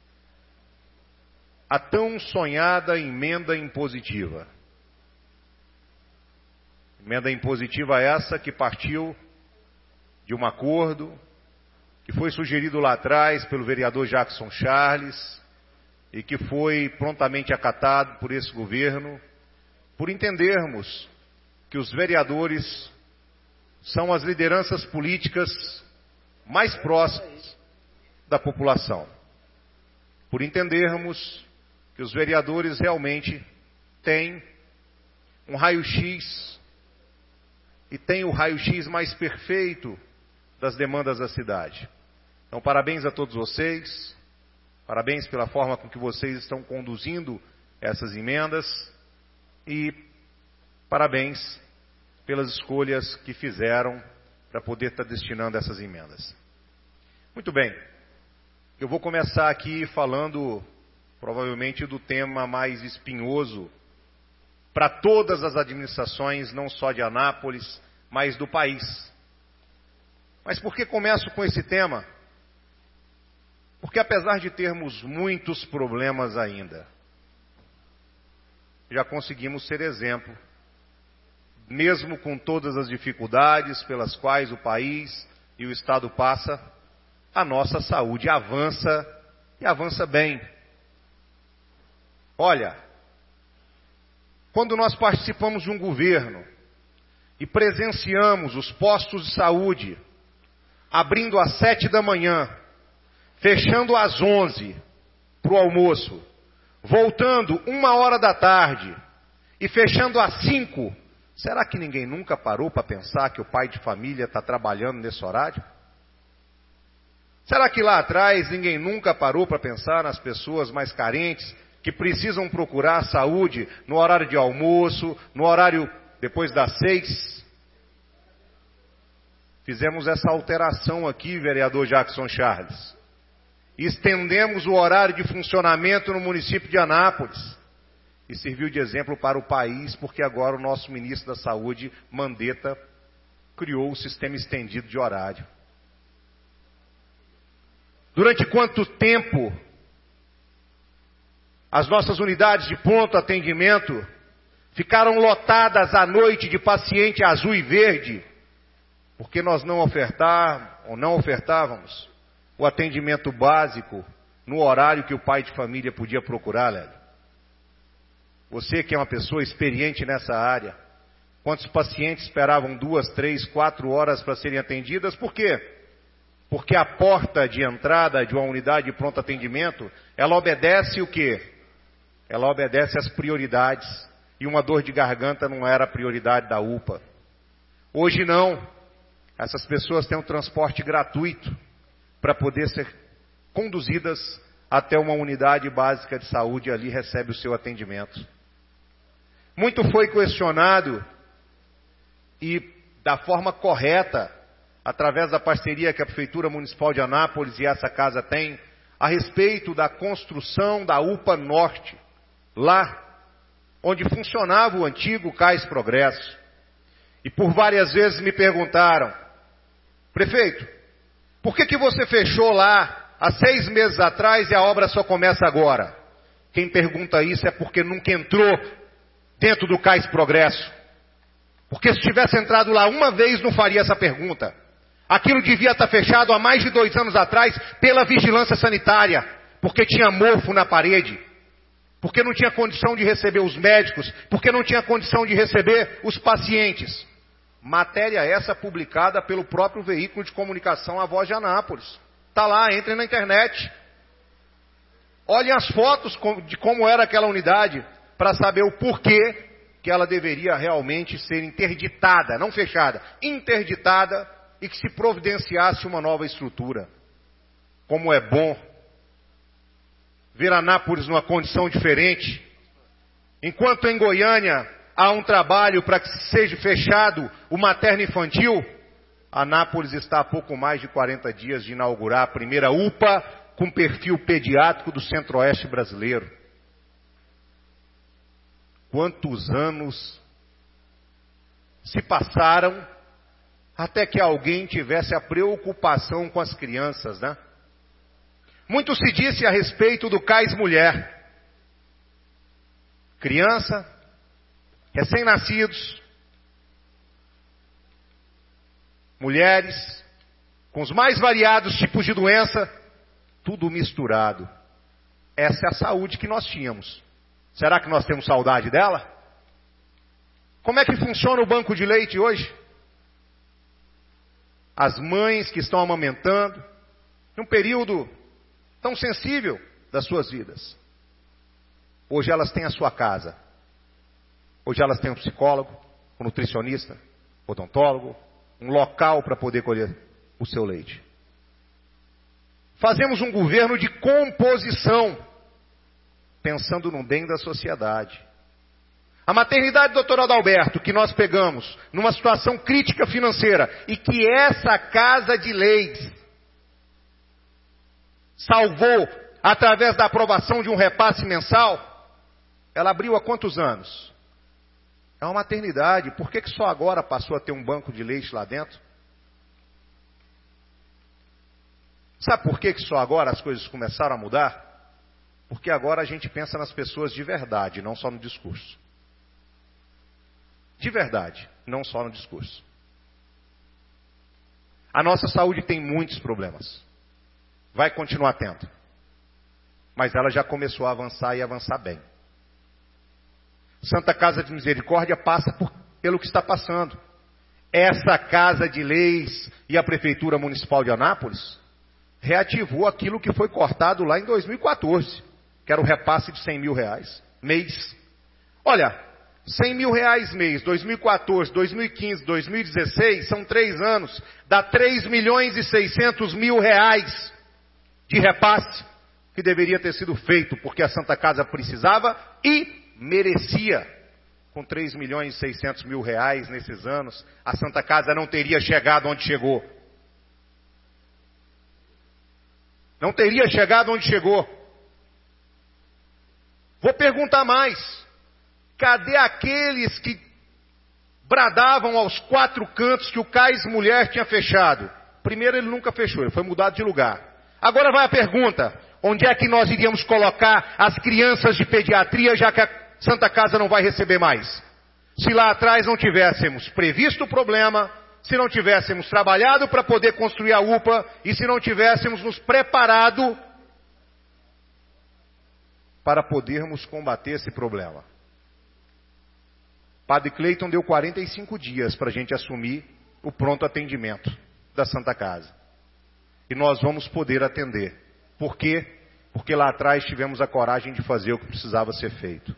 a tão sonhada emenda impositiva. Emenda impositiva essa que partiu de um acordo que foi sugerido lá atrás pelo vereador Jackson Charles, e que foi prontamente acatado por esse governo, por entendermos que os vereadores são as lideranças políticas mais próximas da população. por entendermos que os vereadores realmente têm um raio-x e têm o raio-x mais perfeito das demandas da cidade. Então, parabéns a todos vocês, parabéns pela forma com que vocês estão conduzindo essas emendas e parabéns pelas escolhas que fizeram para poder estar destinando essas emendas. Muito bem, eu vou começar aqui falando provavelmente do tema mais espinhoso para todas as administrações, não só de Anápolis, mas do país. Mas por que começo com esse tema? Porque apesar de termos muitos problemas ainda, já conseguimos ser exemplo, mesmo com todas as dificuldades pelas quais o país e o Estado passa, a nossa saúde avança e avança bem. Olha, quando nós participamos de um governo e presenciamos os postos de saúde abrindo às sete da manhã, fechando às onze para o almoço, voltando uma hora da tarde e fechando às cinco, será que ninguém nunca parou para pensar que o pai de família está trabalhando nesse horário? Será que lá atrás ninguém nunca parou para pensar nas pessoas mais carentes que precisam procurar saúde no horário de almoço, no horário depois das seis? Fizemos essa alteração aqui, vereador Jackson Charles. Estendemos o horário de funcionamento no município de Anápolis. E serviu de exemplo para o país, porque agora o nosso ministro da Saúde, Mandetta, criou o sistema estendido de horário. Durante quanto tempo as nossas unidades de pronto atendimento ficaram lotadas à noite de paciente azul e verde, porque nós não ofertar, ou não ofertávamos o atendimento básico no horário que o pai de família podia procurar, Lélio? Você que é uma pessoa experiente nessa área, quantos pacientes esperavam duas, três, quatro horas para serem atendidas? Por quê? Porque a porta de entrada de uma unidade de pronto atendimento, ela obedece o quê? Ela obedece às prioridades. E uma dor de garganta não era a prioridade da U P A. Hoje não. Essas pessoas têm um transporte gratuito para poder ser conduzidas até uma unidade básica de saúde e ali recebe o seu atendimento. Muito foi questionado e da forma correta, através da parceria que a Prefeitura Municipal de Anápolis e essa casa tem, a respeito da construção da U P A Norte, lá onde funcionava o antigo Cais Progresso. E por várias vezes me perguntaram, prefeito, por que que você fechou lá há seis meses atrás e a obra só começa agora? Quem pergunta isso é porque nunca entrou dentro do Cais Progresso. Porque se tivesse entrado lá uma vez não faria essa pergunta. Aquilo devia estar fechado há mais de dois anos atrás pela vigilância sanitária, porque tinha mofo na parede, porque não tinha condição de receber os médicos, porque não tinha condição de receber os pacientes. Matéria essa publicada pelo próprio veículo de comunicação A Voz de Anápolis. Está lá, entrem na internet. Olhem as fotos de como era aquela unidade, para saber o porquê que ela deveria realmente ser interditada, não fechada, interditada, e que se providenciasse uma nova estrutura. Como é bom ver Anápolis numa condição diferente. Enquanto em Goiânia há um trabalho para que seja fechado o materno infantil, Anápolis está há pouco mais de quarenta dias de inaugurar a primeira U P A com perfil pediátrico do Centro-Oeste brasileiro. Quantos anos se passaram até que alguém tivesse a preocupação com as crianças, né? Muito se disse a respeito do Cais Mulher. Criança, recém-nascidos, mulheres, com os mais variados tipos de doença, tudo misturado. Essa é a saúde que nós tínhamos. Será que nós temos saudade dela? Como é que funciona o banco de leite hoje? As mães que estão amamentando, num período tão sensível, das suas vidas. Hoje elas têm a sua casa. Hoje elas têm um psicólogo, um nutricionista, odontólogo, um local para poder colher o seu leite. Fazemos um governo de composição, pensando no bem da sociedade. A maternidade do doutor Adalberto, que nós pegamos numa situação crítica financeira, e que essa casa de leis salvou através da aprovação de um repasse mensal, ela abriu há quantos anos? É uma maternidade. Por que que só agora passou a ter um banco de leite lá dentro? Sabe por que que só agora as coisas começaram a mudar? Porque agora a gente pensa nas pessoas de verdade, não só no discurso. De verdade, não só no discurso. A nossa saúde tem muitos problemas. Vai continuar tendo. Mas ela já começou a avançar e avançar bem. Santa Casa de Misericórdia passa por, pelo que está passando. Essa Casa de Leis e a Prefeitura Municipal de Anápolis reativou aquilo que foi cortado lá em dois mil e quatorze, que era o repasse de cem mil reais mês. Olha, cem mil reais mês, dois mil e quatorze, dois mil e quinze, dois mil e dezesseis, são três anos, dá três milhões e seiscentos mil reais de repasse que deveria ter sido feito, porque a Santa Casa precisava e merecia. Com três milhões e seiscentos mil reais nesses anos, a Santa Casa não teria chegado onde chegou. Não teria chegado onde chegou. Vou perguntar mais. Cadê aqueles que bradavam aos quatro cantos que o Cais Mulher tinha fechado? Primeiro, ele nunca fechou, ele foi mudado de lugar. Agora vai a pergunta: onde é que nós iríamos colocar as crianças de pediatria, já que a Santa Casa não vai receber mais? Se lá atrás não tivéssemos previsto o problema, se não tivéssemos trabalhado para poder construir a U P A e se não tivéssemos nos preparado para podermos combater esse problema. Padre Cleiton deu quarenta e cinco dias para a gente assumir o pronto atendimento da Santa Casa. E nós vamos poder atender. Por quê? Porque lá atrás tivemos a coragem de fazer o que precisava ser feito.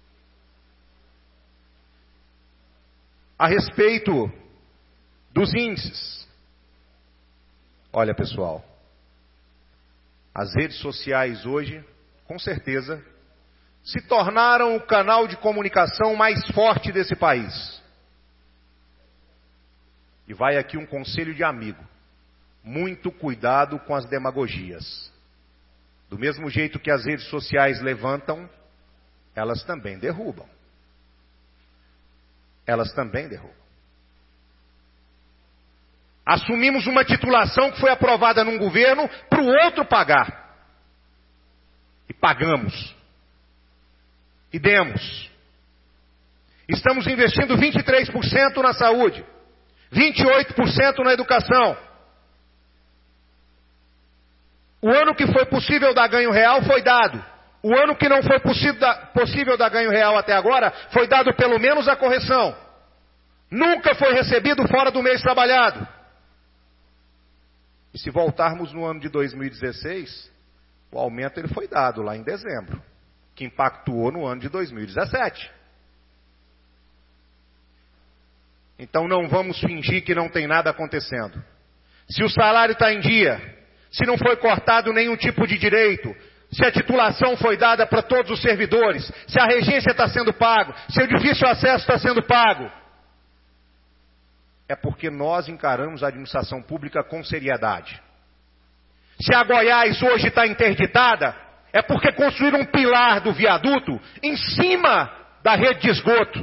A respeito dos índices. Olha, pessoal, as redes sociais hoje, com certeza, se tornaram o canal de comunicação mais forte desse país. E vai aqui um conselho de amigo. Muito cuidado com as demagogias. Do mesmo jeito que as redes sociais levantam, elas também derrubam. Elas também derrubam. Assumimos uma titulação que foi aprovada num governo para o outro pagar. E pagamos. E demos. Estamos investindo vinte e três por cento na saúde. vinte e oito por cento na educação. O ano que foi possível dar ganho real foi dado. O ano que não foi possível dar, possível dar ganho real até agora, foi dado pelo menos a correção. Nunca foi recebido fora do mês trabalhado. E se voltarmos no ano de dois mil e dezesseis, o aumento ele foi dado lá em dezembro, que impactuou no ano de dois mil e dezessete. Então não vamos fingir que não tem nada acontecendo. Se o salário está em dia, se não foi cortado nenhum tipo de direito, se a titulação foi dada para todos os servidores, se a regência está sendo pago, se o difícil acesso está sendo pago, é porque nós encaramos a administração pública com seriedade. Se a Goiás hoje está interditada, é porque construíram um pilar do viaduto em cima da rede de esgoto.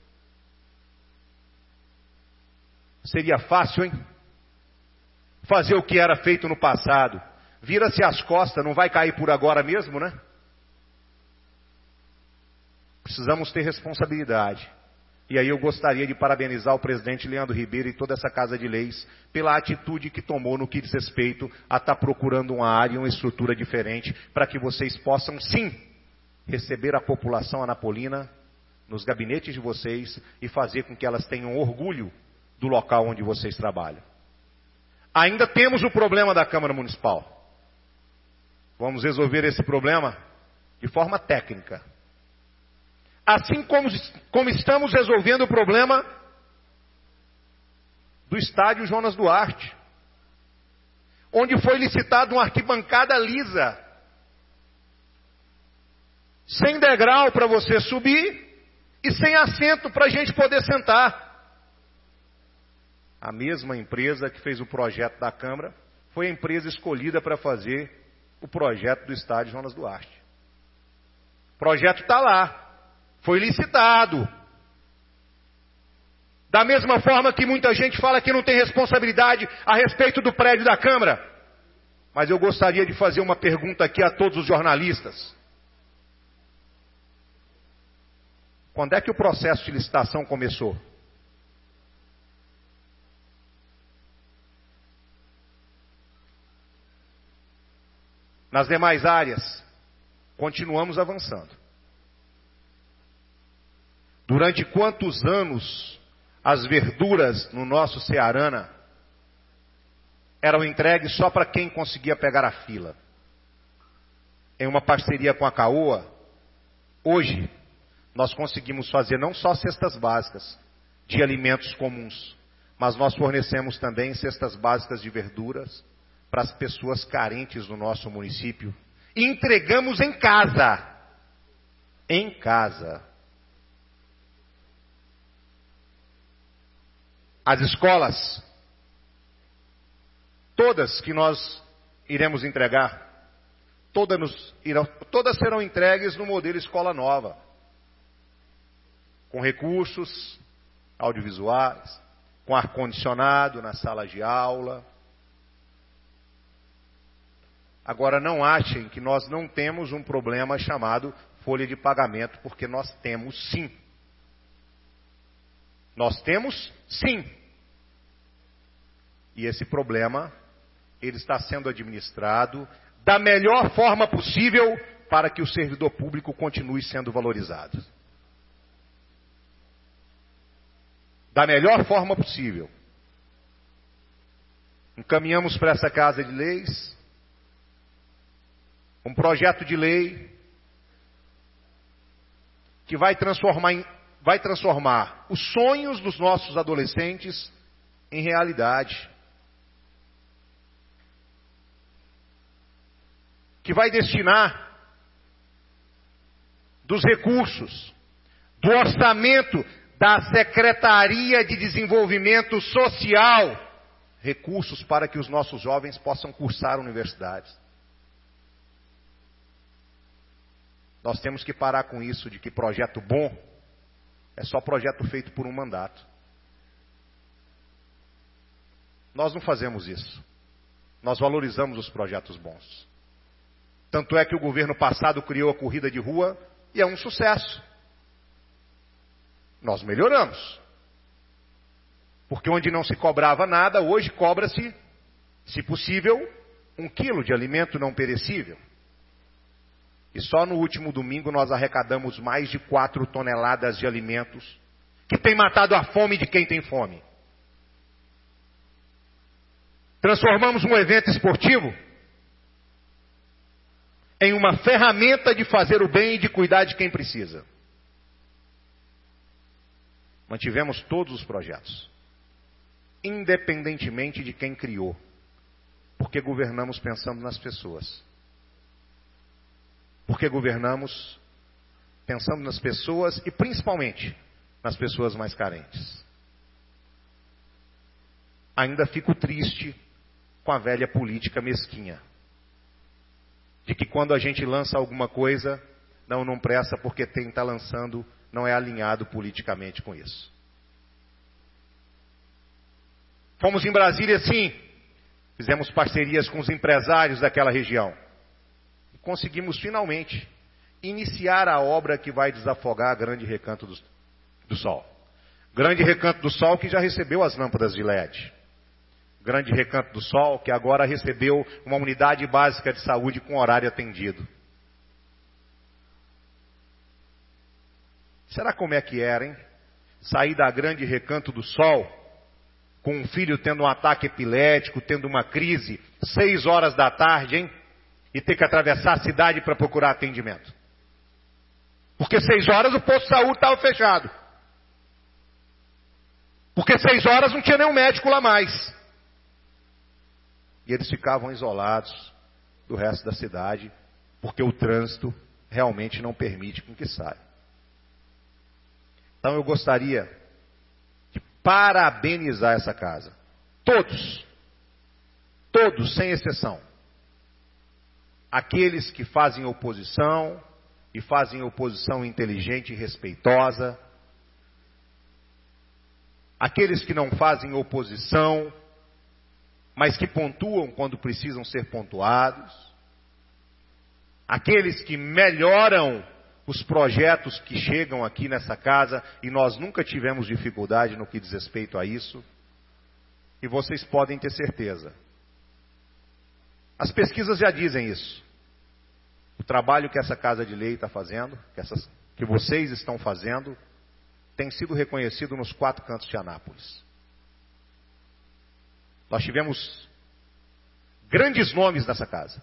Seria fácil, hein? Fazer o que era feito no passado. Vira-se as costas, não vai cair por agora mesmo, né? Precisamos ter responsabilidade. E aí eu gostaria de parabenizar o presidente Leandro Ribeiro e toda essa Casa de Leis pela atitude que tomou no que diz respeito a estar procurando uma área, uma estrutura diferente, para que vocês possam sim receber a população anapolina nos gabinetes de vocês e fazer com que elas tenham orgulho do local onde vocês trabalham. Ainda temos o problema da Câmara Municipal. Vamos resolver esse problema de forma técnica. Assim como, como estamos resolvendo o problema do estádio Jonas Duarte, onde foi licitado uma arquibancada lisa, sem degrau para você subir e sem assento para a gente poder sentar. A mesma empresa que fez o projeto da Câmara foi a empresa escolhida para fazer o projeto do estádio Jonas Duarte. O projeto está lá, foi licitado. Da mesma forma que muita gente fala que não tem responsabilidade a respeito do prédio da Câmara. Mas eu gostaria de fazer uma pergunta aqui a todos os jornalistas. Quando é que o processo de licitação começou? Nas demais áreas, continuamos avançando. Durante quantos anos as verduras no nosso Cearana eram entregues só para quem conseguia pegar a fila? Em uma parceria com a Caoa, hoje nós conseguimos fazer não só cestas básicas de alimentos comuns, mas nós fornecemos também cestas básicas de verduras para as pessoas carentes do nosso município. E entregamos em casa. Em casa. As escolas, todas que nós iremos entregar, todas, nos irão, todas serão entregues no modelo Escola Nova, com recursos audiovisuais, com ar-condicionado na sala de aula. Agora, não achem que nós não temos um problema chamado folha de pagamento, porque nós temos sim. Nós temos sim. E esse problema, ele está sendo administrado da melhor forma possível para que o servidor público continue sendo valorizado. Da melhor forma possível. Encaminhamos para essa Casa de Leis um projeto de lei que vai transformar, em, vai transformar os sonhos dos nossos adolescentes em realidade. Que vai destinar dos recursos, do orçamento da Secretaria de Desenvolvimento Social, recursos para que os nossos jovens possam cursar universidades. Nós temos que parar com isso de que projeto bom é só projeto feito por um mandato. Nós não fazemos isso. Nós valorizamos os projetos bons. Tanto é que o governo passado criou a corrida de rua e é um sucesso. Nós melhoramos. Porque onde não se cobrava nada, hoje cobra-se, se possível, um quilo de alimento não perecível. E só no último domingo nós arrecadamos mais de quatro toneladas de alimentos que tem matado a fome de quem tem fome. Transformamos um evento esportivo em uma ferramenta de fazer o bem e de cuidar de quem precisa. Mantivemos todos os projetos, independentemente de quem criou, porque governamos pensando nas pessoas. Porque governamos pensando nas pessoas e principalmente nas pessoas mais carentes. Ainda fico triste com a velha política mesquinha. De que quando a gente lança alguma coisa, não, não presta porque quem está lançando não é alinhado politicamente com isso. Fomos em Brasília, sim. Fizemos parcerias com os empresários daquela região. Conseguimos finalmente iniciar a obra que vai desafogar a Grande Recanto do, do Sol. Grande Recanto do Sol que já recebeu as lâmpadas de L E D. Grande Recanto do Sol que agora recebeu uma unidade básica de saúde com horário atendido. Será como é que era, hein? Sair da Grande Recanto do Sol com um filho tendo um ataque epilético, tendo uma crise, seis horas da tarde, hein? e ter que atravessar a cidade para procurar atendimento. Porque seis horas o posto de saúde estava fechado. Porque seis horas não tinha nenhum médico lá mais. E eles ficavam isolados do resto da cidade, porque o trânsito realmente não permite com que saia. Então eu gostaria de parabenizar essa casa. Todos, todos, sem exceção. Aqueles que fazem oposição, e fazem oposição inteligente e respeitosa. Aqueles que não fazem oposição, mas que pontuam quando precisam ser pontuados. Aqueles que melhoram os projetos que chegam aqui nessa casa, e nós nunca tivemos dificuldade no que diz respeito a isso. E vocês podem ter certeza. As pesquisas já dizem isso. O trabalho que essa Casa de Lei está fazendo, que, essas, que vocês estão fazendo, tem sido reconhecido nos quatro cantos de Anápolis. Nós tivemos grandes nomes nessa casa.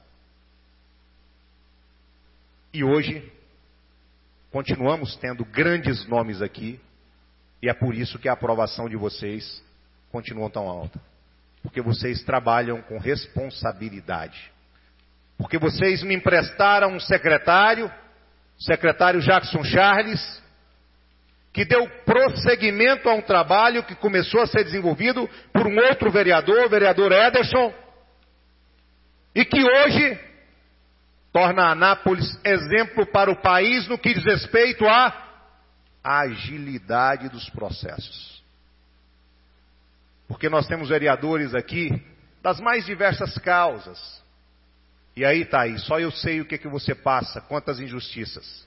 E hoje, continuamos tendo grandes nomes aqui, e é por isso que a aprovação de vocês continua tão alta. Porque vocês trabalham com responsabilidade. Porque vocês me emprestaram um secretário, o secretário Jackson Charles, que deu prosseguimento a um trabalho que começou a ser desenvolvido por um outro vereador, o vereador Ederson, e que hoje torna Anápolis exemplo para o país no que diz respeito à agilidade dos processos. Porque nós temos vereadores aqui das mais diversas causas. E aí, tá aí, só eu sei o que, que você passa, quantas injustiças.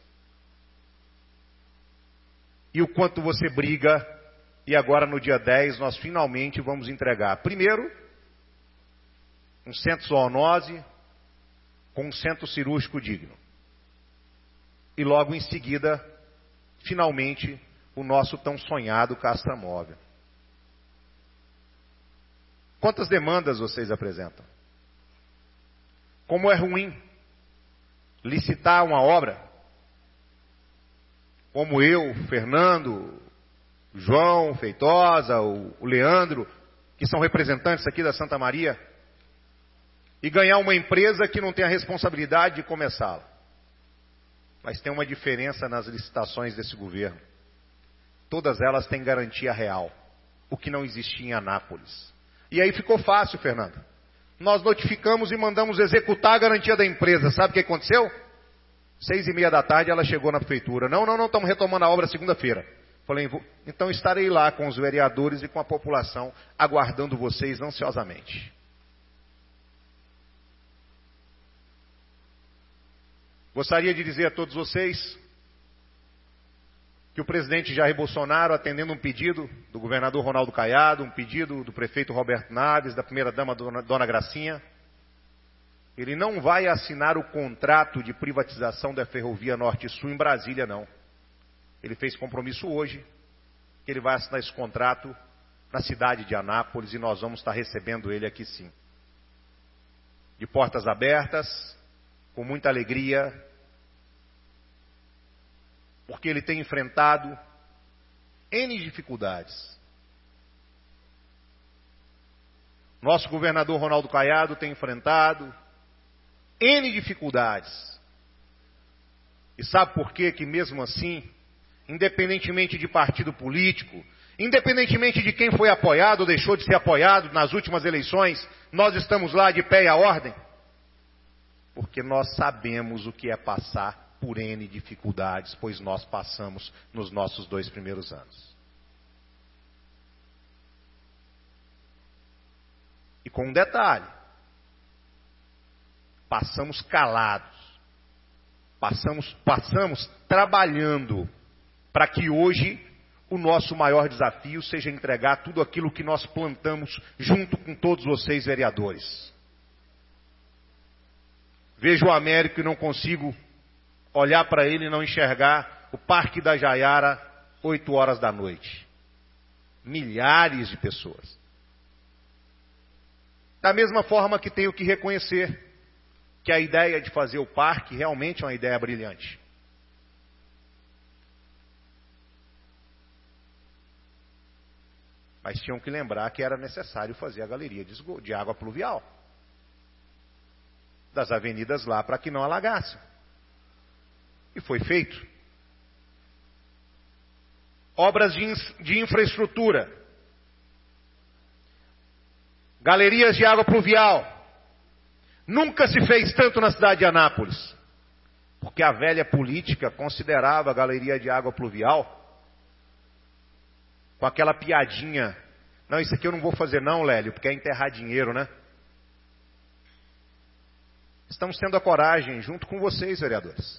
E o quanto você briga, e agora no dia dez nós finalmente vamos entregar. Primeiro, um centro zoonose com um centro cirúrgico digno. E logo em seguida, finalmente, o nosso tão sonhado Castramóvel. Quantas demandas vocês apresentam? Como é ruim licitar uma obra, como eu, Fernando, João Feitosa, o Leandro, que são representantes aqui da Santa Maria, e ganhar uma empresa que não tem a responsabilidade de começá-la. Mas tem uma diferença nas licitações desse governo. Todas elas têm garantia real, o que não existia em Anápolis. E aí ficou fácil, Fernando. Nós notificamos e mandamos executar a garantia da empresa. Sabe o que aconteceu? Seis e meia da tarde ela chegou na prefeitura. Não, não, não, estamos retomando a obra segunda-feira. Falei, então estarei lá com os vereadores e com a população, aguardando vocês ansiosamente. Gostaria de dizer a todos vocês que o presidente Jair Bolsonaro, atendendo um pedido do governador Ronaldo Caiado, um pedido do prefeito Roberto Naves, da primeira-dama dona, dona Gracinha, ele não vai assinar o contrato de privatização da Ferrovia Norte-Sul em Brasília, não. Ele fez compromisso hoje, que ele vai assinar esse contrato na cidade de Anápolis, e nós vamos estar recebendo ele aqui sim. De portas abertas, com muita alegria, porque ele tem enfrentado N dificuldades. Nosso governador Ronaldo Caiado tem enfrentado N dificuldades. E sabe por quê que mesmo assim, independentemente de partido político, independentemente de quem foi apoiado ou deixou de ser apoiado nas últimas eleições, nós estamos lá de pé e à ordem? Porque nós sabemos o que é passar por N dificuldades, pois nós passamos nos nossos dois primeiros anos. E com um detalhe, passamos calados, passamos, passamos trabalhando para que hoje o nosso maior desafio seja entregar tudo aquilo que nós plantamos junto com todos vocês vereadores. Vejo o Américo e não consigo olhar para ele e não enxergar o Parque da Jaiara, oito horas da noite. Milhares de pessoas. Da mesma forma que tenho que reconhecer que a ideia de fazer o parque realmente é uma ideia brilhante. Mas tinham que lembrar que era necessário fazer a galeria de, esgo- de água pluvial das avenidas lá para que não alagassem. E foi feito. Obras de, in- de infraestrutura. Galerias de água pluvial. Nunca se fez tanto na cidade de Anápolis. Porque a velha política considerava a galeria de água pluvial com aquela piadinha. Não, isso aqui eu não vou fazer não, Lélio, porque é enterrar dinheiro, né? Estamos tendo a coragem, junto com vocês, vereadores,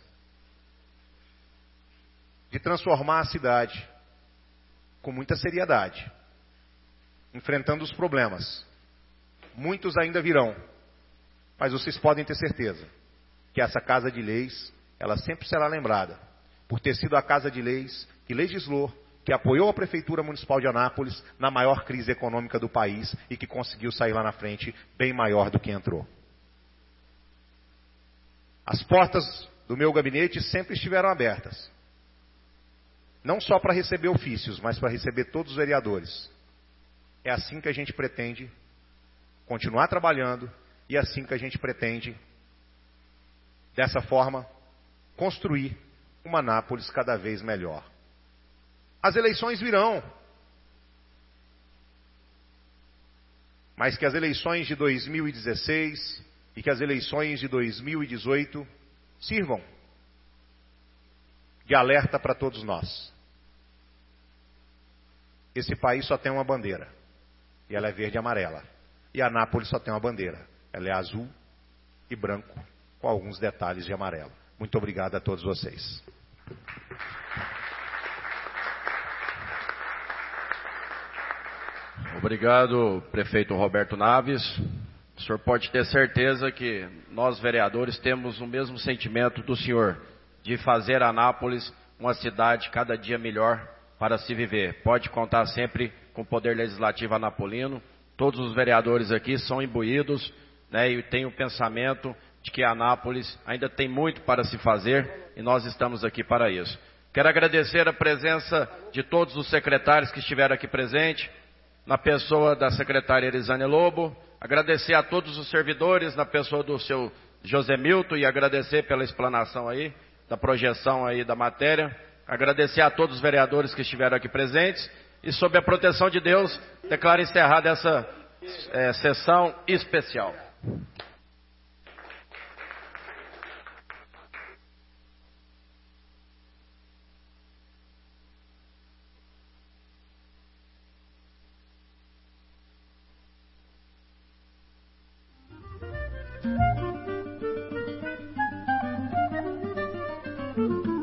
de transformar a cidade com muita seriedade, enfrentando os problemas. Muitos ainda virão, mas vocês podem ter certeza que essa Casa de Leis, ela sempre será lembrada por ter sido a Casa de Leis que legislou, que apoiou a Prefeitura Municipal de Anápolis na maior crise econômica do país e que conseguiu sair lá na frente bem maior do que entrou. As portas do meu gabinete sempre estiveram abertas. Não só para receber ofícios, mas para receber todos os vereadores. É assim que a gente pretende continuar trabalhando e é assim que a gente pretende, dessa forma, construir uma Anápolis cada vez melhor. As eleições virão. Mas que as eleições de dois mil e dezesseis e que as eleições de dois mil e dezoito sirvam de alerta para todos nós. Esse país só tem uma bandeira, e ela é verde e amarela. E Anápolis só tem uma bandeira, ela é azul e branco, com alguns detalhes de amarelo. Muito obrigado a todos vocês. Obrigado, prefeito Roberto Naves. O senhor pode ter certeza que nós, vereadores, temos o mesmo sentimento do senhor, de fazer Anápolis uma cidade cada dia melhor para se viver. Pode contar sempre com o Poder Legislativo anapolino. Todos os vereadores aqui são imbuídos, né, e têm o pensamento de que Anápolis ainda tem muito para se fazer e nós estamos aqui para isso. Quero agradecer a presença de todos os secretários que estiveram aqui presentes, na pessoa da secretária Elisane Lobo, agradecer a todos os servidores, na pessoa do seu José Milton, e agradecer pela explanação aí, da projeção aí da matéria, agradecer a todos os vereadores que estiveram aqui presentes, e sob a proteção de Deus, declaro encerrada essa é, sessão especial. Thank you.